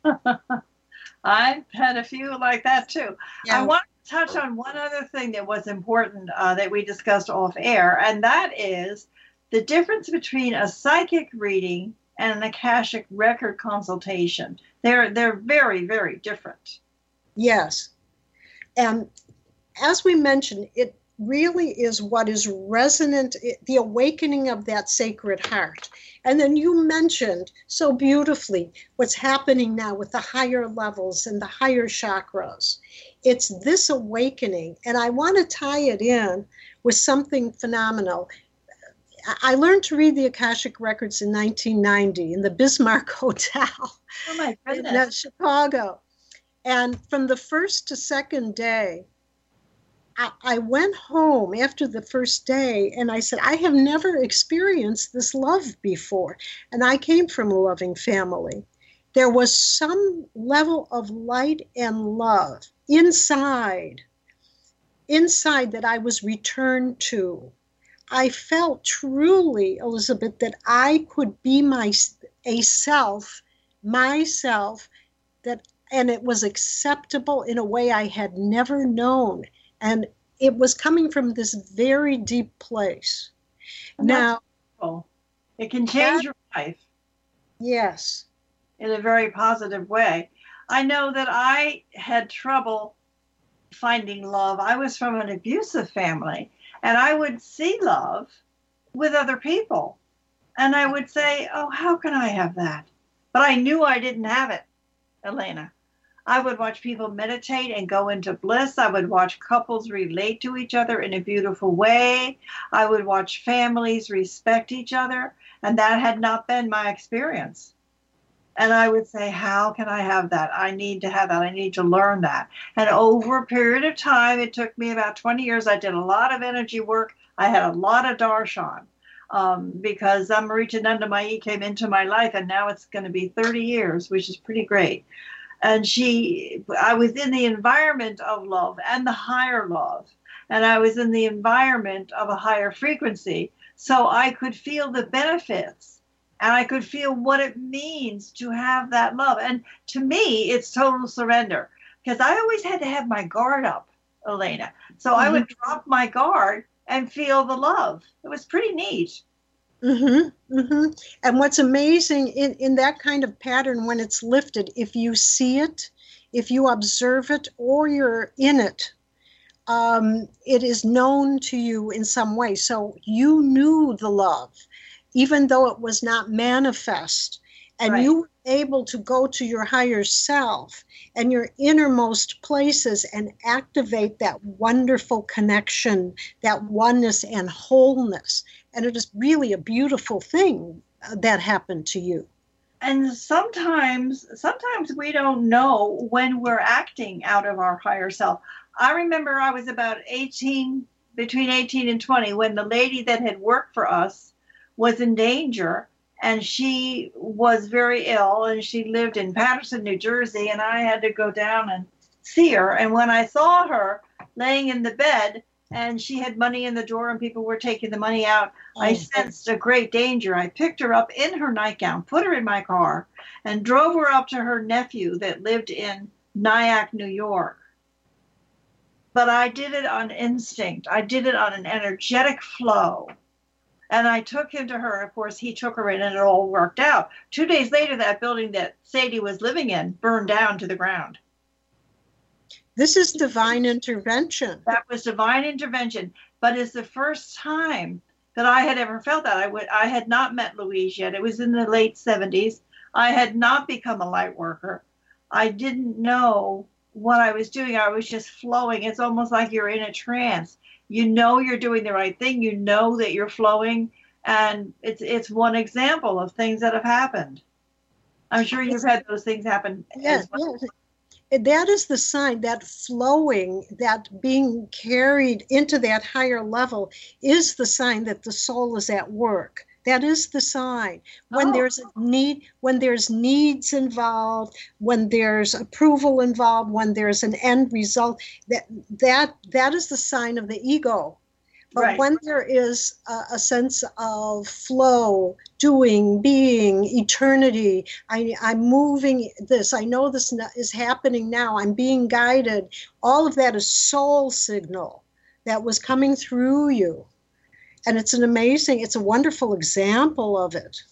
I've had a few like that too. Yeah. I want to touch on one other thing that was important that we discussed off air, and that is the difference between a psychic reading and an Akashic record consultation. They're very, very different. Yes. And as we mentioned, it really is what is resonant, the awakening of that sacred heart. And then you mentioned so beautifully what's happening now with the higher levels and the higher chakras. It's this awakening, and I want to tie it in with something phenomenal. I learned to read the Akashic Records in 1990 in the Bismarck Hotel in Chicago. And from the first to second day, I went home after the first day and I said, I have never experienced this love before. And I came from a loving family. There was some level of light and love inside that I was returned to. I felt truly, Elizabeth, that I could be myself, and it was acceptable in a way I had never known. And it was coming from this very deep place. Now, it can change your life. Yes. In a very positive way. I know that I had trouble finding love. I was from an abusive family, and I would see love with other people. And I would say, oh, how can I have that? But I knew I didn't have it, Elena. I would watch people meditate and go into bliss. I would watch couples relate to each other in a beautiful way. I would watch families respect each other. And that had not been my experience. And I would say, how can I have that? I need to have that. I need to learn that. And over a period of time, it took me about 20 years. I did a lot of energy work. I had a lot of darshan because Amrita Nandamayi came into my life. And now it's going to be 30 years, which is pretty great. And I was in the environment of love and the higher love. And I was in the environment of a higher frequency. So I could feel the benefits and I could feel what it means to have that love. And to me, it's total surrender because I always had to have my guard up, Elena. So I would drop my guard and feel the love. It was pretty neat. And what's amazing in that kind of pattern, when it's lifted, if you see it, if you observe it or you're in it, it is known to you in some way. So you knew the love, even though it was not manifest. And Right. you were able to go to your higher self and your innermost places and activate that wonderful connection, that oneness and wholeness. And it is really a beautiful thing that happened to you. And sometimes we don't know when we're acting out of our higher self. I remember I was about 18, between 18 and 20, when the lady that had worked for us was in danger, and she was very ill, and she lived in Patterson, New Jersey, and I had to go down and see her. And when I saw her laying in the bed, and she had money in the drawer and people were taking the money out, I sensed a great danger. I picked her up in her nightgown, put her in my car, and drove her up to her nephew that lived in Nyack, New York. But I did it on instinct. I did it on an energetic flow. And I took him to her. Of course, he took her in, and it all worked out. 2 days later, that building that Sadie was living in burned down to the ground. This is divine intervention. That was divine intervention. But it's the first time that I had ever felt that. I had not met Louise yet. It was in the late 70s. I had not become a light worker. I didn't know what I was doing. I was just flowing. It's almost like you're in a trance. You know you're doing the right thing. You know that you're flowing. And it's one example of things that have happened. I'm sure you've had those things happen. Yes, yes. That is the sign, that flowing, that being carried into that higher level is the sign that the soul is at work. That is the sign. When there's a need, when there's needs involved, when there's approval involved, when there's an end result, that is the sign of the ego. But Right. when there is a sense of flow, doing, being, eternity, I'm moving this, I know this is happening now, I'm being guided, all of that is soul signal that was coming through you. And it's a wonderful example of it.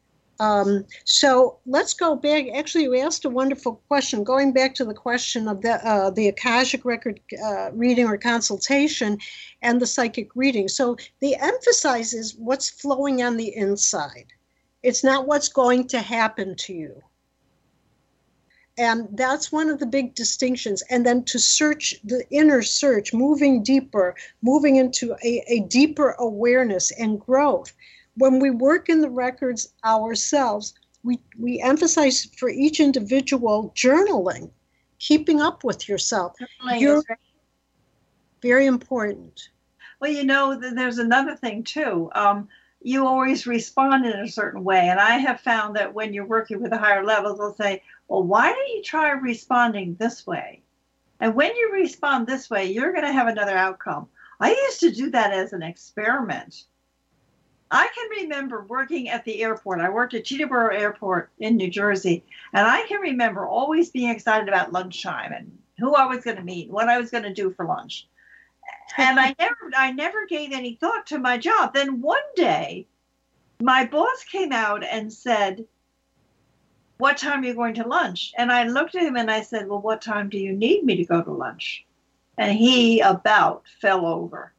So let's go back. Actually, you asked a wonderful question. Going back to the question of the Akashic record reading or consultation and the psychic reading. So the emphasis is what's flowing on the inside. It's not what's going to happen to you. And that's one of the big distinctions. And then to search, the inner search, moving deeper, moving into a deeper awareness and growth. When we work in the records ourselves, we emphasize for each individual journaling, keeping up with yourself. You're very important. Well, you know, there's another thing too. You always respond in a certain way. And I have found that when you're working with the higher levels, they'll say, well, why don't you try responding this way? And when you respond this way, you're going to have another outcome. I used to do that as an experiment. I can remember working at the airport. I worked at Teterboro Airport in New Jersey. And I can remember always being excited about lunchtime and who I was going to meet, what I was going to do for lunch. And I never gave any thought to my job. Then one day, my boss came out and said, what time are you going to lunch? And I looked at him and I said, well, what time do you need me to go to lunch? And he about fell over.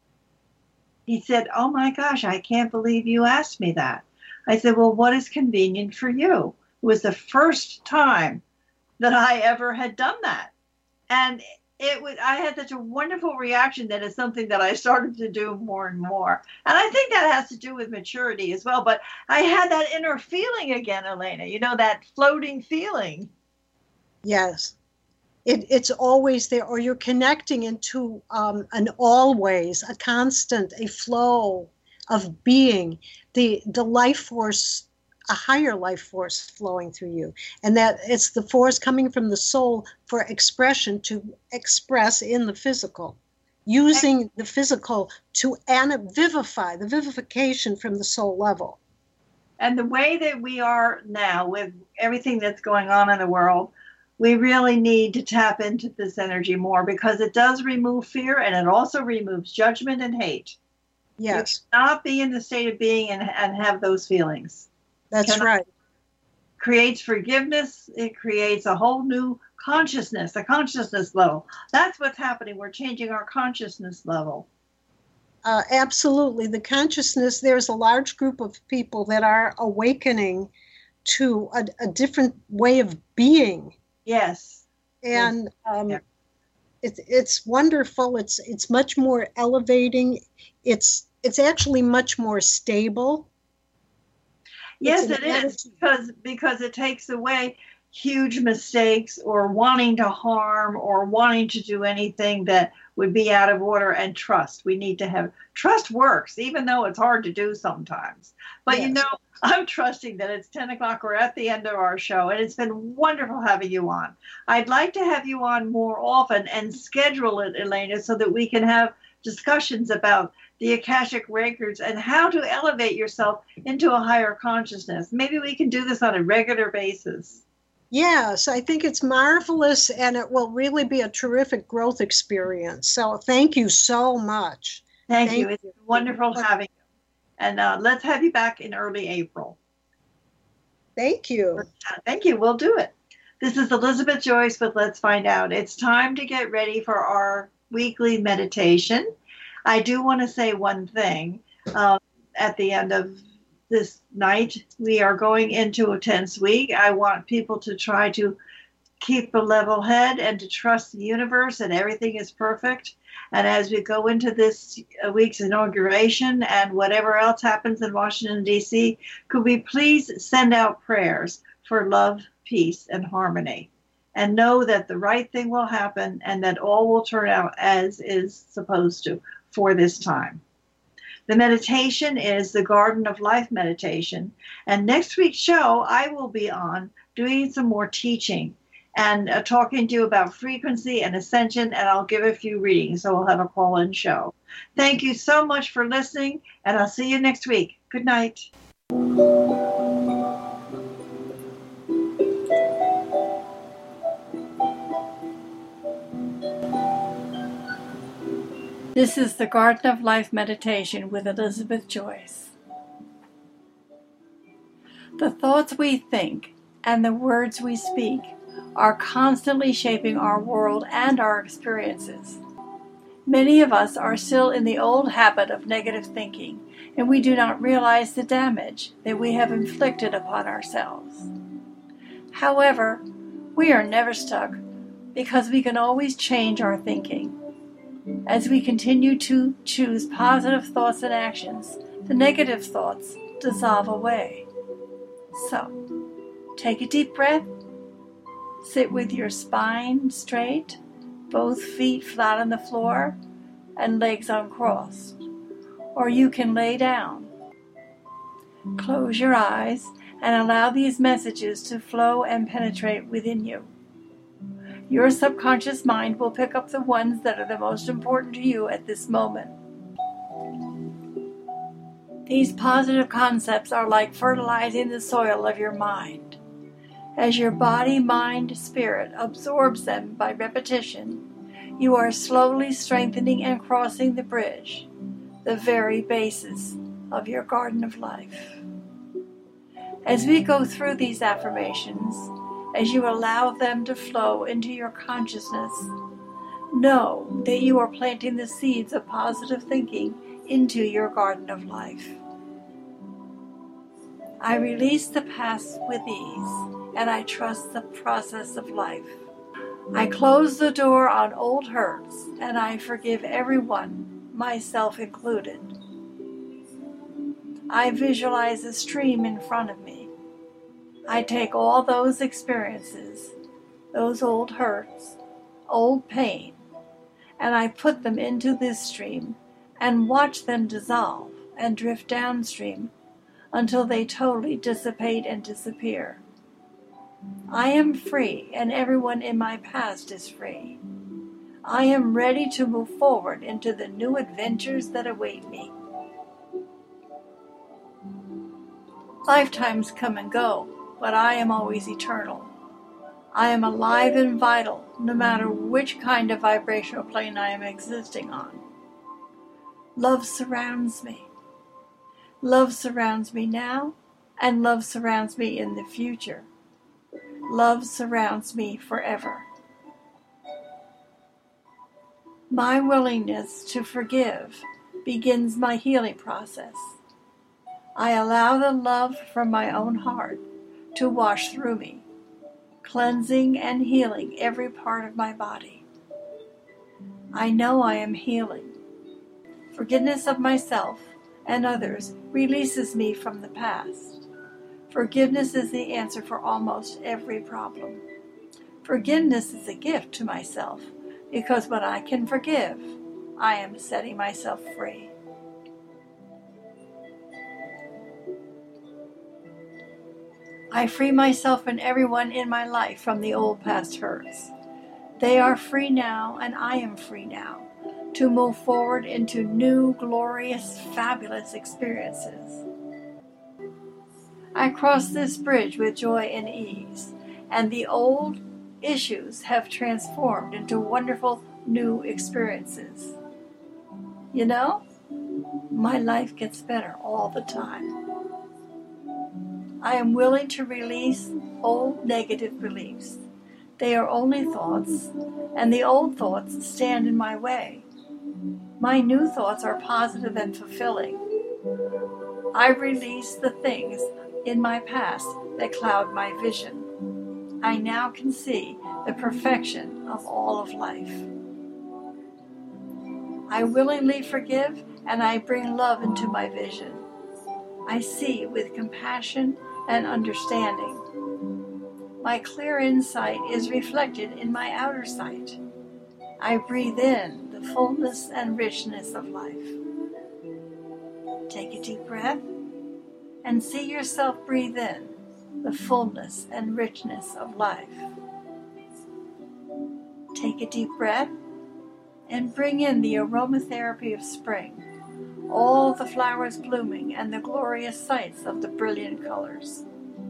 He said, oh my gosh, I can't believe you asked me that. I said, well, what is convenient for you? It was the first time that I ever had done that. And I had such a wonderful reaction that it's something that I started to do more and more. And I think that has to do with maturity as well. But I had that inner feeling again, Elena, you know, that floating feeling. Yes. It's always there, or you're connecting into an always, a constant, a flow of being, the life force, a higher life force flowing through you. And that it's the force coming from the soul for expression, to express in the physical, using the physical to vivify, the vivification from the soul level. And the way that we are now with everything that's going on in the world, we really need to tap into this energy more, because it does remove fear, and it also removes judgment and hate. Yes. You cannot be in the state of being and have those feelings. That's right. creates forgiveness. It creates a whole new consciousness, a consciousness level. That's what's happening. We're changing our consciousness level. Absolutely. The consciousness, there's a large group of people that are awakening to a different way of being. Yes. And it's wonderful. It's much more elevating. It's actually much more stable. Yes, it is, because it takes away huge mistakes or wanting to harm or wanting to do anything that would be out of order. And trust. We need to have trust works, even though it's hard to do sometimes. But Yes. you know, I'm trusting that it's 10 o'clock. We're at the end of our show, and it's been wonderful having you on. I'd like to have you on more often and schedule it, Elena, so that we can have discussions about the Akashic records and how to elevate yourself into a higher consciousness. Maybe we can do this on a regular basis. Yes, I think it's marvelous, and it will really be a terrific growth experience. So thank you so much. Thank you. It's wonderful having you. And let's have you back in early April. Thank you. Thank you. We'll do it. This is Elizabeth Joyce with Let's Find Out. It's time to get ready for our weekly meditation. I do want to say one thing. At the end of this night, we are going into a tense week. I want people to try to keep a level head and to trust the universe that everything is perfect. And as we go into this week's inauguration and whatever else happens in Washington, D.C., could we please send out prayers for love, peace, and harmony? And know that the right thing will happen and that all will turn out as is supposed to for this time. The meditation is the Garden of Life meditation. And next week's show, I will be on doing some more teaching and talking to you about frequency and ascension, and I'll give a few readings, so we'll have a call-in show. Thank you so much for listening, and I'll see you next week. Good night. This is the Garden of Life meditation with Elizabeth Joyce. The thoughts we think and the words we speak are constantly shaping our world and our experiences. Many of us are still in the old habit of negative thinking, and we do not realize the damage that we have inflicted upon ourselves. However, we are never stuck because we can always change our thinking. As we continue to choose positive thoughts and actions, the negative thoughts dissolve away. So, take a deep breath. Sit with your spine straight, both feet flat on the floor, and legs uncrossed. Or you can lay down. Close your eyes and allow these messages to flow and penetrate within you. Your subconscious mind will pick up the ones that are the most important to you at this moment. These positive concepts are like fertilizing the soil of your mind. As your body, mind, spirit absorbs them by repetition, you are slowly strengthening and crossing the bridge, the very basis of your garden of life. As we go through these affirmations, as you allow them to flow into your consciousness, know that you are planting the seeds of positive thinking into your garden of life. I release the past with ease, and I trust the process of life. I close the door on old hurts, and I forgive everyone, myself included. I visualize a stream in front of me. I take all those experiences, those old hurts, old pain, and I put them into this stream and watch them dissolve and drift downstream until they totally dissipate and disappear. I am free, and everyone in my past is free. I am ready to move forward into the new adventures that await me. Lifetimes come and go, but I am always eternal. I am alive and vital, no matter which kind of vibrational plane I am existing on. Love surrounds me. Love surrounds me now, and love surrounds me in the future. Love surrounds me forever. My willingness to forgive begins my healing process. I allow the love from my own heart to wash through me, cleansing and healing every part of my body. I know I am healing. Forgiveness of myself and others releases me from the past. Forgiveness is the answer for almost every problem. Forgiveness is a gift to myself, because when I can forgive, I am setting myself free. I free myself and everyone in my life from the old past hurts. They are free now, and I am free now to move forward into new, glorious, fabulous experiences. I cross this bridge with joy and ease, and the old issues have transformed into wonderful new experiences. You know, my life gets better all the time. I am willing to release old negative beliefs. They are only thoughts, and the old thoughts stand in my way. My new thoughts are positive and fulfilling. I release the things in my past that cloud my vision. I now can see the perfection of all of life. I willingly forgive, and I bring love into my vision. I see with compassion and understanding. My clear insight is reflected in my outer sight. I breathe in the fullness and richness of life. Take a deep breath and see yourself breathe in the fullness and richness of life. Take a deep breath and bring in the aromatherapy of spring, all the flowers blooming and the glorious sights of the brilliant colors.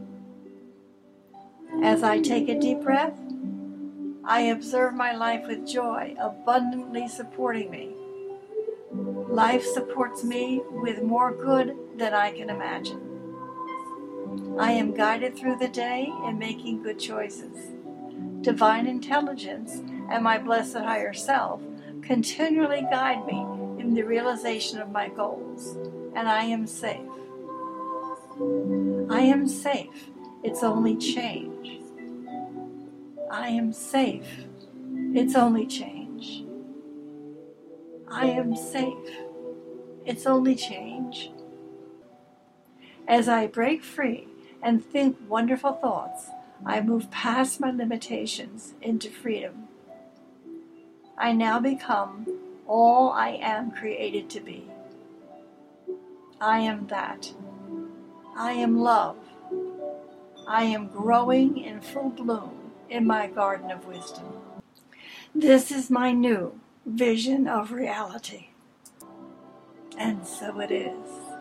As I take a deep breath, I observe my life with joy abundantly supporting me. Life supports me with more good than I can imagine. I am guided through the day in making good choices. Divine intelligence and my blessed higher self continually guide me in the realization of my goals, and I am safe. I am safe. It's only change. I am safe. It's only change. I am safe. It's only change. As I break free and think wonderful thoughts, I move past my limitations into freedom. I now become all I am created to be. I am that. I am love. I am growing in full bloom in my garden of wisdom. This is my new vision of reality. And so it is.